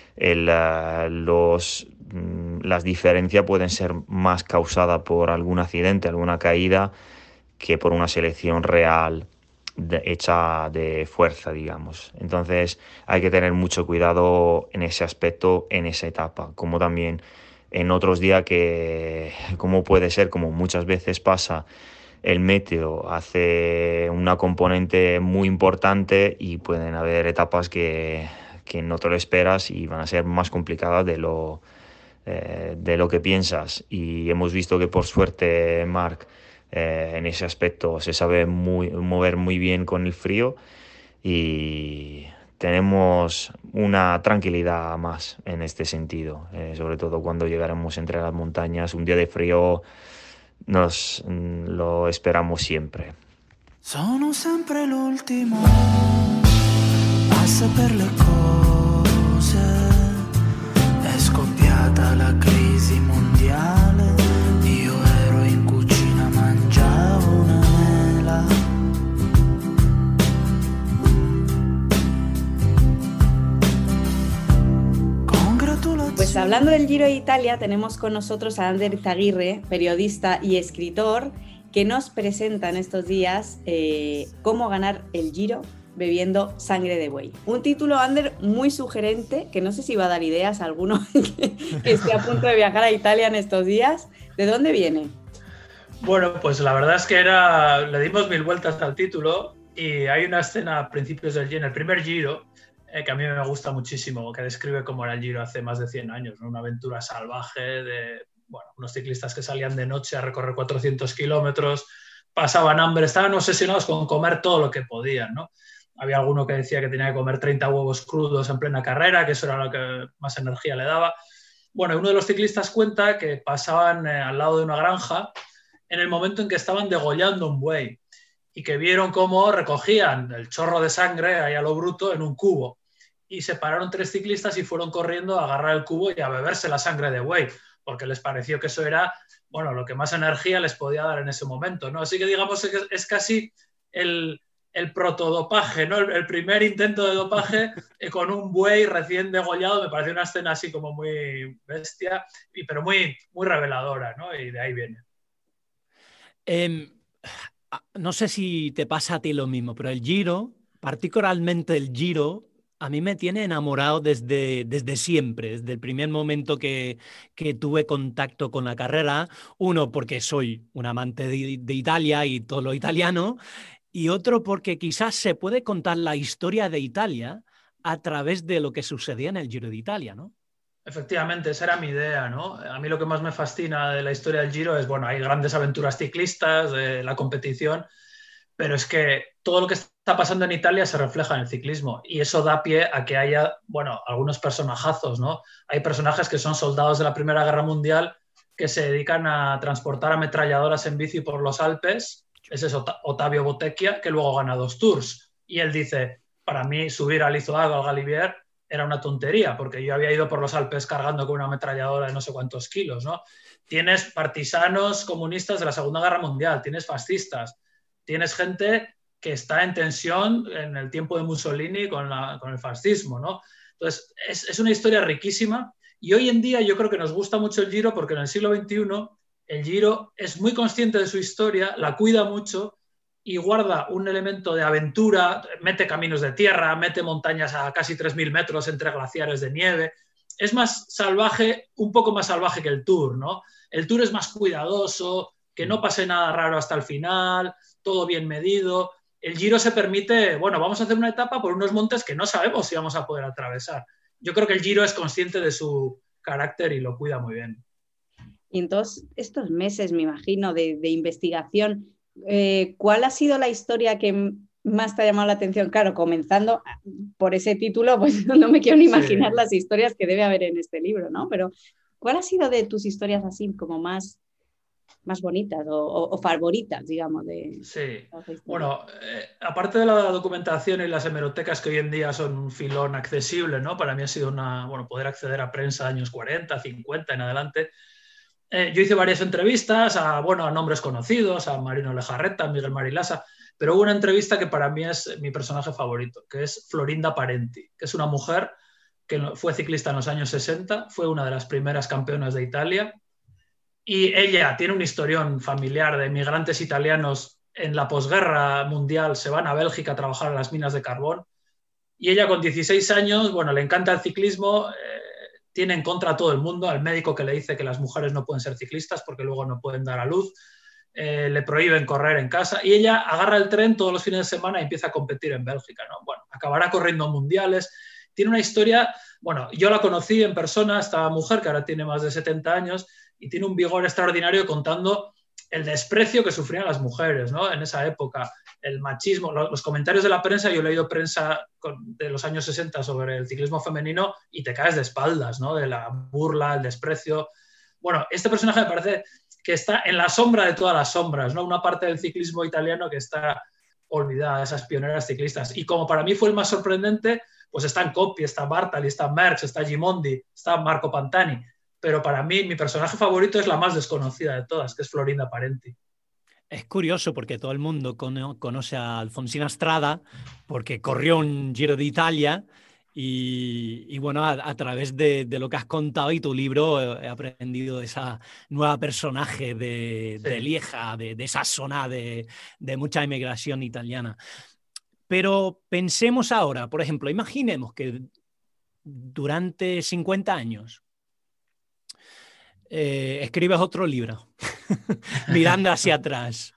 las diferencias pueden ser más causadas por algún accidente, alguna caída, que por una selección real hecha de fuerza, digamos. Entonces hay que tener mucho cuidado en ese aspecto, en esa etapa, como también en otros días que, como puede ser, como muchas veces pasa, el meteo hace una componente muy importante y pueden haber etapas que no te lo esperas y van a ser más complicadas de lo que piensas. Y hemos visto que por suerte Marc en ese aspecto se sabe mover muy bien con el frío, y tenemos una tranquilidad más en este sentido, sobre todo cuando llegaremos entre las montañas. Un día de frío nos lo esperamos siempre. Sono sempre l'ultimo a saper le cose, è scoppiata la crisi mondiale, io ero in cucina, mangiavo una mela. Pues hablando del Giro de Italia, tenemos con nosotros a Ander Izaguirre, periodista y escritor, que nos presenta en estos días cómo ganar el Giro bebiendo sangre de buey. Un título, Ander, muy sugerente, que no sé si va a dar ideas a alguno que esté a punto de viajar a Italia en estos días. ¿De dónde viene? Bueno, pues la verdad es que le dimos 1000 vueltas al título, y hay una escena a principios del Giro, en el primer Giro, que a mí me gusta muchísimo, que describe cómo era el Giro hace más de 100 años, ¿no? Una aventura salvaje de unos ciclistas que salían de noche a recorrer 400 kilómetros, pasaban hambre, estaban obsesionados con comer todo lo que podían, ¿no? Había alguno que decía que tenía que comer 30 huevos crudos en plena carrera, que eso era lo que más energía le daba. Bueno, uno de los ciclistas cuenta que pasaban al lado de una granja en el momento en que estaban degollando un buey, y que vieron cómo recogían el chorro de sangre ahí a lo bruto en un cubo, y se pararon 3 ciclistas y fueron corriendo a agarrar el cubo y a beberse la sangre de buey, porque les pareció que eso era, lo que más energía les podía dar en ese momento, ¿no? Así que digamos que es casi el protodopaje, ¿no? El primer intento de dopaje con un buey recién degollado. Me parece una escena así como muy bestia, pero muy, muy reveladora, ¿no? Y de ahí viene. No sé si te pasa a ti lo mismo, pero el Giro, particularmente el Giro, a mí me tiene enamorado desde siempre, desde el primer momento que tuve contacto con la carrera. Uno, porque soy un amante de Italia y todo lo italiano, y otro porque quizás se puede contar la historia de Italia a través de lo que sucedía en el Giro de Italia, ¿no? Efectivamente, esa era mi idea, ¿no? A mí lo que más me fascina de la historia del Giro es, hay grandes aventuras ciclistas, de la competición, pero es que todo lo que está pasando en Italia se refleja en el ciclismo, y eso da pie a que haya, algunos personajazos, ¿no? Hay personajes que son soldados de la Primera Guerra Mundial que se dedican a transportar ametralladoras en bici por los Alpes. Ese es Ottavio Bottecchia, que luego gana 2 Tours, y él dice, para mí subir al Izoardo, al Galibier, era una tontería, porque yo había ido por los Alpes cargando con una ametralladora de no sé cuántos kilos, ¿no? Tienes partisanos comunistas de la Segunda Guerra Mundial, tienes fascistas, tienes gente que está en tensión en el tiempo de Mussolini con el fascismo, ¿no? Entonces, es una historia riquísima, y hoy en día yo creo que nos gusta mucho el Giro porque en el siglo XXI el Giro es muy consciente de su historia, la cuida mucho y guarda un elemento de aventura, mete caminos de tierra, mete montañas a casi 3.000 metros entre glaciares de nieve. Es más salvaje, un poco más salvaje que el Tour, ¿no? El Tour es más cuidadoso, que no pase nada raro hasta el final, todo bien medido. El Giro se permite, bueno, vamos a hacer una etapa por unos montes que no sabemos si vamos a poder atravesar. Yo creo que el Giro es consciente de su carácter y lo cuida muy bien. Y en todos estos meses, me imagino, de investigación, ¿cuál ha sido la historia que más te ha llamado la atención? Claro, comenzando por ese título, pues no me quiero ni imaginar las historias que debe haber en este libro, ¿no? Pero ¿cuál ha sido de tus historias así como más bonitas o favoritas, digamos? Sí, bueno, aparte de la documentación y las hemerotecas que hoy en día son un filón accesible, ¿no? Para mí ha sido poder acceder a prensa años 40, 50 en adelante. Yo hice varias entrevistas a nombres conocidos, a Marino Lejarreta, a Miguel Marilasa, pero hubo una entrevista que para mí es mi personaje favorito, que es Florinda Parenti, que es una mujer que fue ciclista en los años 60, fue una de las primeras campeonas de Italia, y ella tiene un historión familiar de migrantes italianos en la posguerra mundial, se van a Bélgica a trabajar en las minas de carbón, y ella con 16 años, le encanta el ciclismo, tiene en contra a todo el mundo, al médico que le dice que las mujeres no pueden ser ciclistas porque luego no pueden dar a luz, le prohíben correr en casa, y ella agarra el tren todos los fines de semana y empieza a competir en Bélgica, ¿no? Acabará corriendo mundiales, tiene una historia, yo la conocí en persona, esta mujer que ahora tiene más de 70 años y tiene un vigor extraordinario contando el desprecio que sufrían las mujeres, ¿no? En esa época, el machismo, los comentarios de la prensa, yo he leído prensa de los años 60 sobre el ciclismo femenino y te caes de espaldas, ¿no? De la burla, el desprecio. Este personaje me parece que está en la sombra de todas las sombras, ¿no? Una parte del ciclismo italiano que está olvidada, esas pioneras ciclistas. Y como para mí fue el más sorprendente, pues están Coppi, está Bartali, está Merckx, está Gimondi, está Marco Pantani. Pero para mí, mi personaje favorito es la más desconocida de todas, que es Florinda Parenti. Es curioso porque todo el mundo conoce a Alfonsina Strada porque corrió un Giro de Italia y a través de lo que has contado y tu libro he aprendido de esa nueva personaje de Lieja, de esa zona de mucha inmigración italiana. Pero pensemos ahora, por ejemplo, imaginemos que durante 50 años escribes otro libro mirando hacia atrás.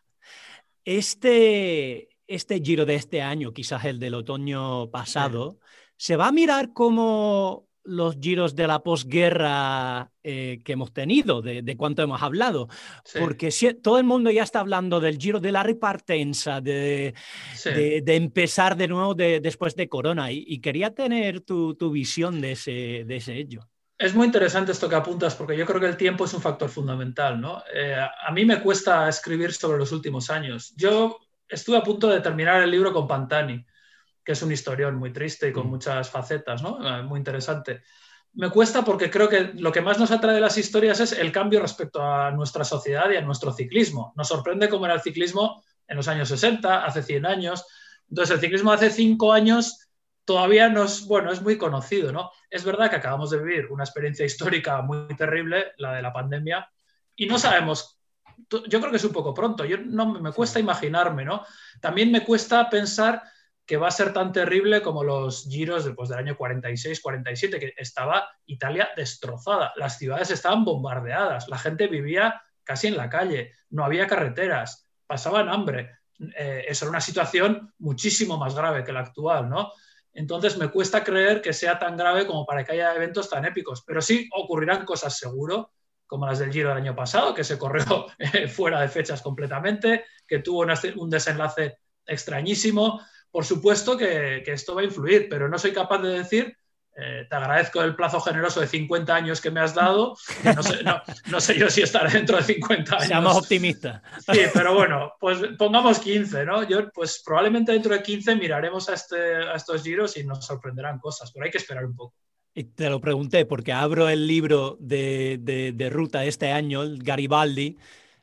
Este Giro de este año, quizás el del otoño pasado, ¿se va a mirar como los giros de la posguerra que hemos tenido, de cuánto hemos hablado? Porque todo el mundo ya está hablando del Giro de la Ripartenza, de empezar de nuevo después de Corona, y quería tener tu visión de ese hecho. Es muy interesante esto que apuntas, porque yo creo que el tiempo es un factor fundamental, ¿no? A mí me cuesta escribir sobre los últimos años. Yo estuve a punto de terminar el libro con Pantani, que es un historión muy triste y con muchas facetas, ¿no? Muy interesante. Me cuesta porque creo que lo que más nos atrae de las historias es el cambio respecto a nuestra sociedad y a nuestro ciclismo. Nos sorprende cómo era el ciclismo en los años 60, hace 100 años. Entonces, el ciclismo hace 5 años todavía es muy conocido, ¿no? Es verdad que acabamos de vivir una experiencia histórica muy terrible, la de la pandemia, y no sabemos, yo creo que es un poco pronto, me cuesta imaginarme, ¿no? También me cuesta pensar que va a ser tan terrible como los giros del año 46, 47, que estaba Italia destrozada, las ciudades estaban bombardeadas, la gente vivía casi en la calle, no había carreteras, pasaban hambre. Eso era una situación muchísimo más grave que la actual, ¿no? Entonces me cuesta creer que sea tan grave como para que haya eventos tan épicos, pero sí ocurrirán cosas seguro, como las del Giro del año pasado, que se corrió fuera de fechas completamente, que tuvo un desenlace extrañísimo. Por supuesto que esto va a influir, pero no soy capaz de decir te agradezco el plazo generoso de 50 años que me has dado. No sé yo si estaré dentro de 50 años. Seamos optimistas. Sí, pero bueno, pues pongamos 15, ¿no? Yo, pues probablemente dentro de 15 miraremos a estos giros y nos sorprenderán cosas, pero hay que esperar un poco. Y te lo pregunté porque abro el libro de ruta este año, el Garibaldi,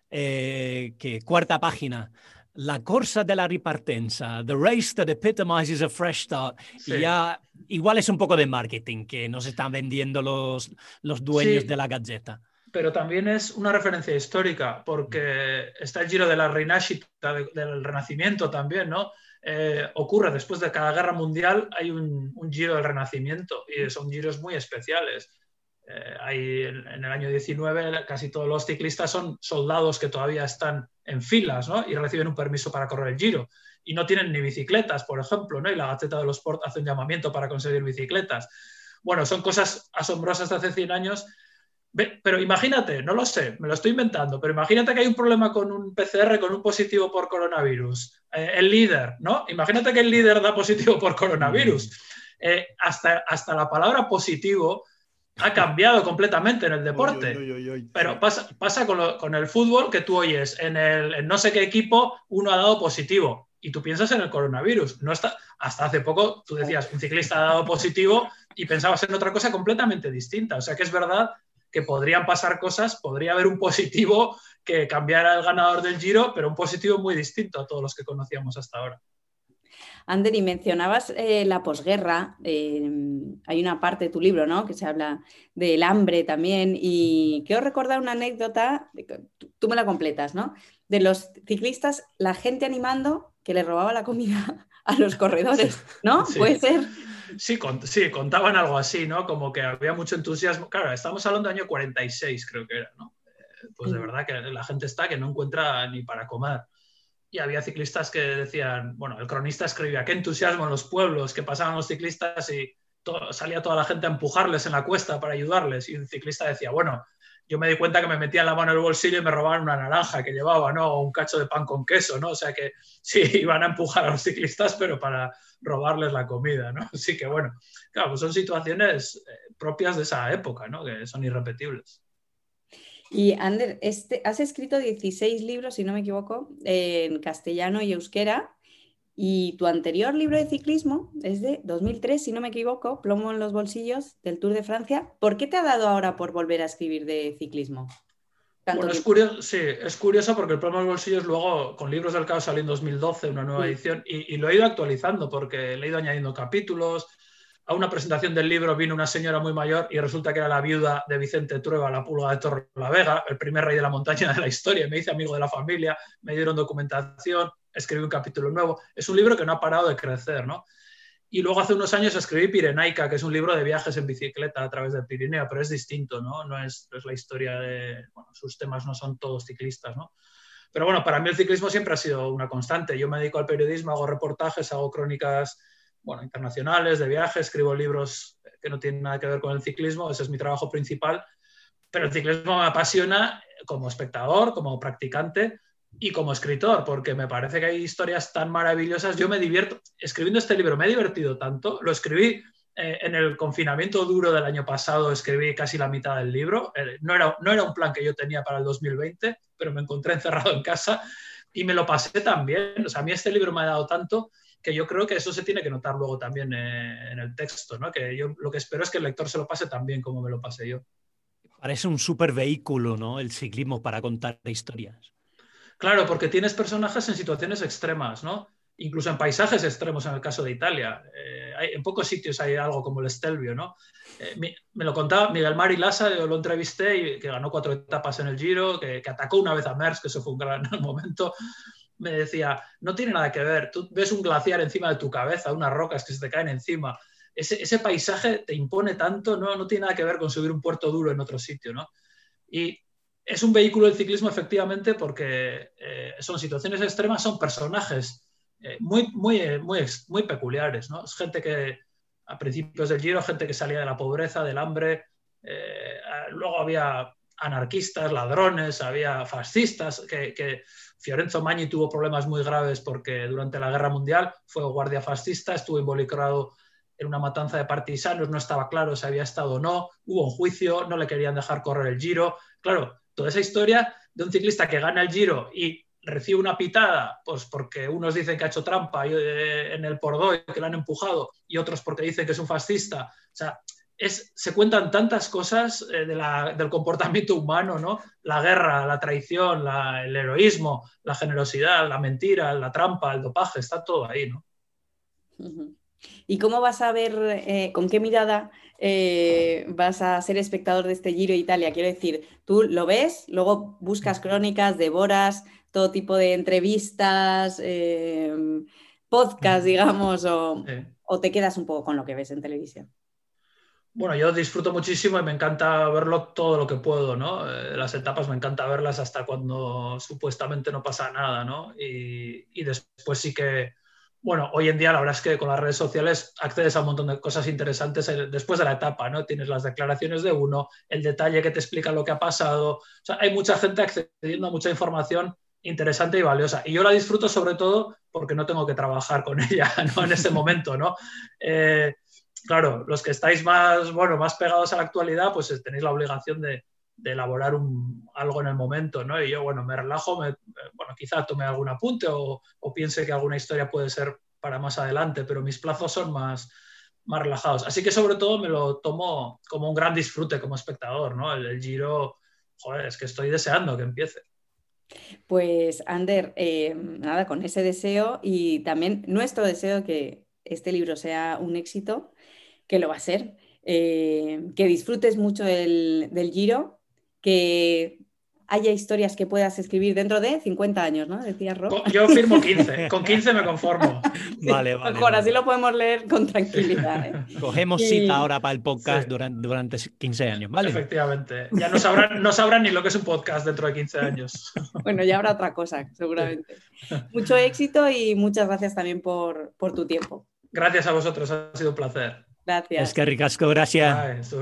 que cuarta página. La corsa de la ripartenza, the race that epitomizes a fresh start. Sí. Y ya igual es un poco de marketing que nos están vendiendo los dueños de la Gazzetta. Pero también es una referencia histórica, porque está el Giro de la Rinascita, del Renacimiento también, ¿no? Ocurre después de cada guerra mundial, hay un Giro del Renacimiento y son giros muy especiales. En el año 19 casi todos los ciclistas son soldados que todavía están en filas, ¿no? Y reciben un permiso para correr el Giro y no tienen ni bicicletas, por ejemplo, ¿no? Y la Gazzetta dello Sport hace un llamamiento para conseguir bicicletas. Bueno, son cosas asombrosas de hace 100 años, pero imagínate, no lo sé, me lo estoy inventando, pero imagínate que hay un problema con un PCR con un positivo por coronavirus, el líder, ¿no? Imagínate que el líder da positivo por coronavirus. Hasta la palabra positivo ha cambiado completamente en el deporte. Pero pasa con el fútbol, que tú oyes en no sé qué equipo uno ha dado positivo y tú piensas en el coronavirus. Hasta hace poco tú decías un ciclista ha dado positivo y pensabas en otra cosa completamente distinta. O sea que es verdad que podrían pasar cosas, podría haber un positivo que cambiara el ganador del Giro, pero un positivo muy distinto a todos los que conocíamos hasta ahora. Ander, y mencionabas la posguerra, hay una parte de tu libro, ¿no?, que se habla del hambre también, y quiero recordar una anécdota, tú me la completas, ¿no?, de los ciclistas, la gente animando que le robaba la comida a los corredores, ¿no? Sí. ¿Puede ser? Sí, contaban algo así, ¿no? Como que había mucho entusiasmo. Claro, estamos hablando del año 46, creo que era, ¿no? Pues de verdad que la gente está que no encuentra ni para comer. Y había ciclistas que decían, bueno, el cronista escribía, qué entusiasmo en los pueblos, que pasaban los ciclistas y salía toda la gente a empujarles en la cuesta para ayudarles. Y un ciclista decía, bueno, yo me di cuenta que me metían la mano en el bolsillo y me robaban una naranja que llevaba, ¿no? O un cacho de pan con queso, ¿no? O sea que sí, iban a empujar a los ciclistas, pero para robarles la comida, ¿no? Así que bueno, claro, pues son situaciones propias de esa época, ¿no? Que son irrepetibles. Y Ander, has escrito 16 libros, si no me equivoco, en castellano y euskera, y tu anterior libro de ciclismo es de 2003, si no me equivoco, Plomo en los bolsillos, del Tour de Francia. ¿Por qué te ha dado ahora por volver a escribir de ciclismo? Bueno, es curioso, sí, es curioso porque el Plomo en los bolsillos luego, con Libros del Caos, salió en 2012, una nueva edición, y lo he ido actualizando porque le he ido añadiendo capítulos. A una presentación del libro vino una señora muy mayor y resulta que era la viuda de Vicente Trueba, la pulga de Torrelavega, el primer rey de la montaña de la historia. Me hice amigo de la familia, me dieron documentación, escribí un capítulo nuevo. Es un libro que no ha parado de crecer, ¿no? Y luego hace unos años escribí Pirenaica, que es un libro de viajes en bicicleta a través del Pirineo, pero es distinto, ¿no? No es la historia de... Bueno, sus temas no son todos ciclistas, ¿no? Pero bueno, para mí el ciclismo siempre ha sido una constante. Yo me dedico al periodismo, hago reportajes, hago crónicas, bueno, internacionales, de viajes, escribo libros que no tienen nada que ver con el ciclismo, ese es mi trabajo principal, pero el ciclismo me apasiona como espectador, como practicante y como escritor, porque me parece que hay historias tan maravillosas. Yo me divierto, escribiendo este libro me he divertido tanto, lo escribí en el confinamiento duro del año pasado, escribí casi la mitad del libro, no era un plan que yo tenía para el 2020, pero me encontré encerrado en casa y me lo pasé tan bien. O sea, a mí este libro me ha dado tanto que yo creo que eso se tiene que notar luego también en el texto, ¿no? Que yo lo que espero es que el lector se lo pase tan bien como me lo pasé yo. Parece un súper vehículo, ¿no?, el ciclismo para contar historias. Claro, porque tienes personajes en situaciones extremas, ¿no? Incluso en paisajes extremos, en el caso de Italia. En pocos sitios hay algo como el Stelvio, ¿no? Me lo contaba Miguel Mari Lassa, yo lo entrevisté, y que ganó 4 etapas en el Giro, que atacó una vez a Merckx, que eso fue un gran momento. Me decía, no tiene nada que ver, tú ves un glaciar encima de tu cabeza, unas rocas que se te caen encima, ese paisaje te impone tanto, no tiene nada que ver con subir un puerto duro en otro sitio, ¿no? Y es un vehículo del ciclismo efectivamente porque son situaciones extremas, son personajes muy peculiares, ¿no? Es gente que a principios del Giro, gente que salía de la pobreza, del hambre, luego había anarquistas, ladrones, había fascistas, que Fiorenzo Magni tuvo problemas muy graves porque durante la Guerra Mundial fue guardia fascista, estuvo involucrado en una matanza de partisanos, no estaba claro si había estado o no, hubo un juicio, no le querían dejar correr el Giro. Claro, toda esa historia de un ciclista que gana el Giro y recibe una pitada, pues porque unos dicen que ha hecho trampa en el Pordoi, que lo han empujado, y otros porque dicen que es un fascista. O sea, se cuentan tantas cosas del comportamiento humano, ¿no? La guerra, la traición, el heroísmo, la generosidad, la mentira, la trampa, el dopaje, está todo ahí, ¿no? ¿Y cómo vas a ver, con qué mirada vas a ser espectador de este Giro de Italia? Quiero decir, tú lo ves, luego buscas crónicas, devoras todo tipo de entrevistas, podcast, digamos, o te quedas un poco con lo que ves en televisión. Bueno, yo disfruto muchísimo y me encanta verlo todo lo que puedo, ¿no? Las etapas me encanta verlas hasta cuando supuestamente no pasa nada, ¿no? Y después sí que, bueno, hoy en día la verdad es que con las redes sociales accedes a un montón de cosas interesantes después de la etapa, ¿no? Tienes las declaraciones de uno, el detalle que te explica lo que ha pasado. O sea, hay mucha gente accediendo a mucha información interesante y valiosa. Y yo la disfruto sobre todo porque no tengo que trabajar con ella, ¿no? En ese momento, ¿no? Claro, los que estáis más pegados a la actualidad, pues tenéis la obligación de elaborar algo en el momento, ¿no? Y yo, bueno, me relajo, quizá tome algún apunte o piense que alguna historia puede ser para más adelante, pero mis plazos son más relajados. Así que sobre todo me lo tomo como un gran disfrute como espectador, ¿no? El Giro, joder, es que estoy deseando que empiece. Pues, Ander, nada, con ese deseo y también nuestro deseo que este libro sea un éxito, que lo va a ser, que disfrutes mucho del Giro, que haya historias que puedas escribir dentro de 50 años, ¿no? Decía Rob. Yo firmo 15, con 15 me conformo. Vale. Mejor, así lo podemos leer con tranquilidad, ¿eh? Cogemos cita ahora para el podcast durante 15 años, ¿vale? Efectivamente. Ya no sabrán ni lo que es un podcast dentro de 15 años. Bueno, ya habrá otra cosa, seguramente. Mucho éxito y muchas gracias también por tu tiempo. Gracias a vosotros, ha sido un placer. Gracias. Es que ricasco, gracias.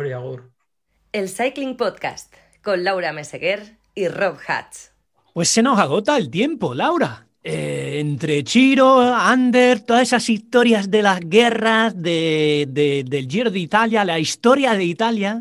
El Cycling Podcast con Laura Meseguer y Rob Hatch. Pues se nos agota el tiempo, Laura. Entre Giro, Ander, todas esas historias de las guerras, del Giro de Italia, la historia de Italia.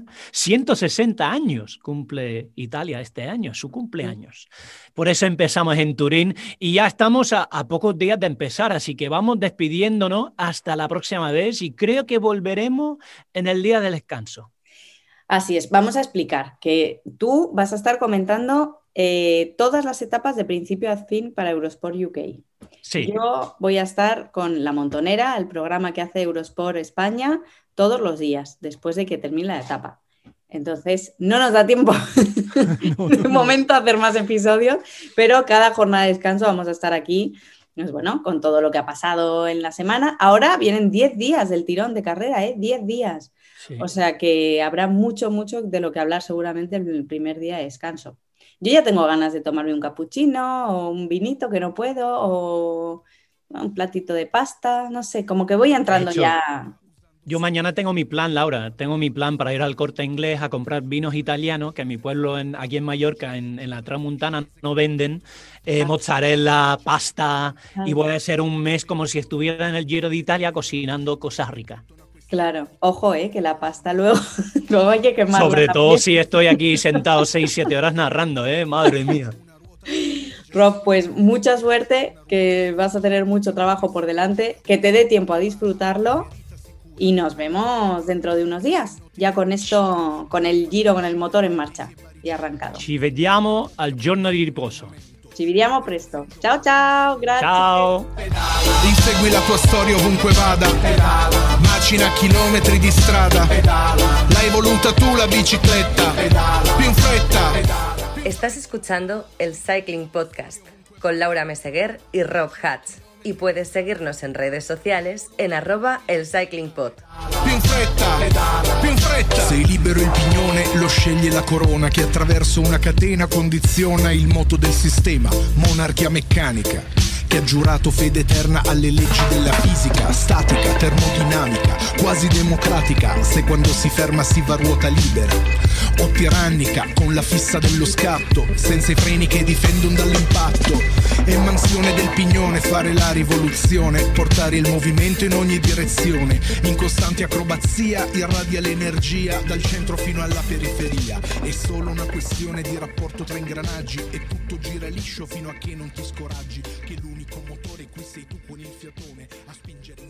160 años cumple Italia este año, su cumpleaños. Por eso empezamos en Turín y ya estamos a pocos días de empezar, así que vamos despidiéndonos hasta la próxima vez y creo que volveremos en el día del descanso. Así es, vamos a explicar que tú vas a estar comentando todas las etapas de principio a fin para Eurosport UK. Sí. Yo voy a estar con La Montonera, el programa que hace Eurosport España, todos los días, después de que termine la etapa. Entonces, no nos da tiempo de momento a hacer más episodios, pero cada jornada de descanso vamos a estar aquí, pues bueno, con todo lo que ha pasado en la semana. Ahora vienen 10 días del tirón de carrera, 10 días. Sí. O sea que habrá mucho de lo que hablar seguramente el primer día de descanso. Yo ya tengo ganas de tomarme un cappuccino o un vinito que no puedo o un platito de pasta, no sé, como que voy entrando ya. Yo mañana tengo mi plan, Laura, tengo mi plan para ir al Corte Inglés a comprar vinos italianos, que en mi pueblo, aquí en Mallorca, en la Tramuntana, no venden, mozzarella, pasta, y voy a hacer un mes como si estuviera en el Giro de Italia cocinando cosas ricas. Claro, ojo, que la pasta luego hay que quemarla. Sobre todo si estoy aquí sentado 6-7 horas narrando, madre mía. Rob, pues mucha suerte, que vas a tener mucho trabajo por delante, que te dé tiempo a disfrutarlo y nos vemos dentro de unos días, ya con esto, con el Giro, con el motor en marcha y arrancado. Ci vediamo al giorno di riposo. Ci vediamo presto. Ciao, grazie. Ciao. Insegui la tua storia ovunque vada. Macina chilometri di strada. L'hai voluta tu la bicicletta. Più in fretta. Estás escuchando el Cycling Podcast con Laura Meseguer y Rob Hatch. Y puedes seguirnos en redes sociales en @elcyclingpod. Più in fretta. Sei libero il pignone, lo sceglie la corona che attraverso una catena condiziona il moto del sistema, monarchia meccanica che ha giurato fede eterna alle leggi della fisica statica, termodinamica. dinamica, quasi democratica, se quando si ferma si va a ruota libera, o tirannica, con la fissa dello scatto, senza i freni che difendono dall'impatto, e mansione del pignone, fare la rivoluzione, portare il movimento in ogni direzione, in costante acrobazia, irradia l'energia dal centro fino alla periferia, è solo una questione di rapporto tra ingranaggi, e tutto gira liscio fino a che non ti scoraggi, che l'unico motore qui sei tu con il fiatone a spingere.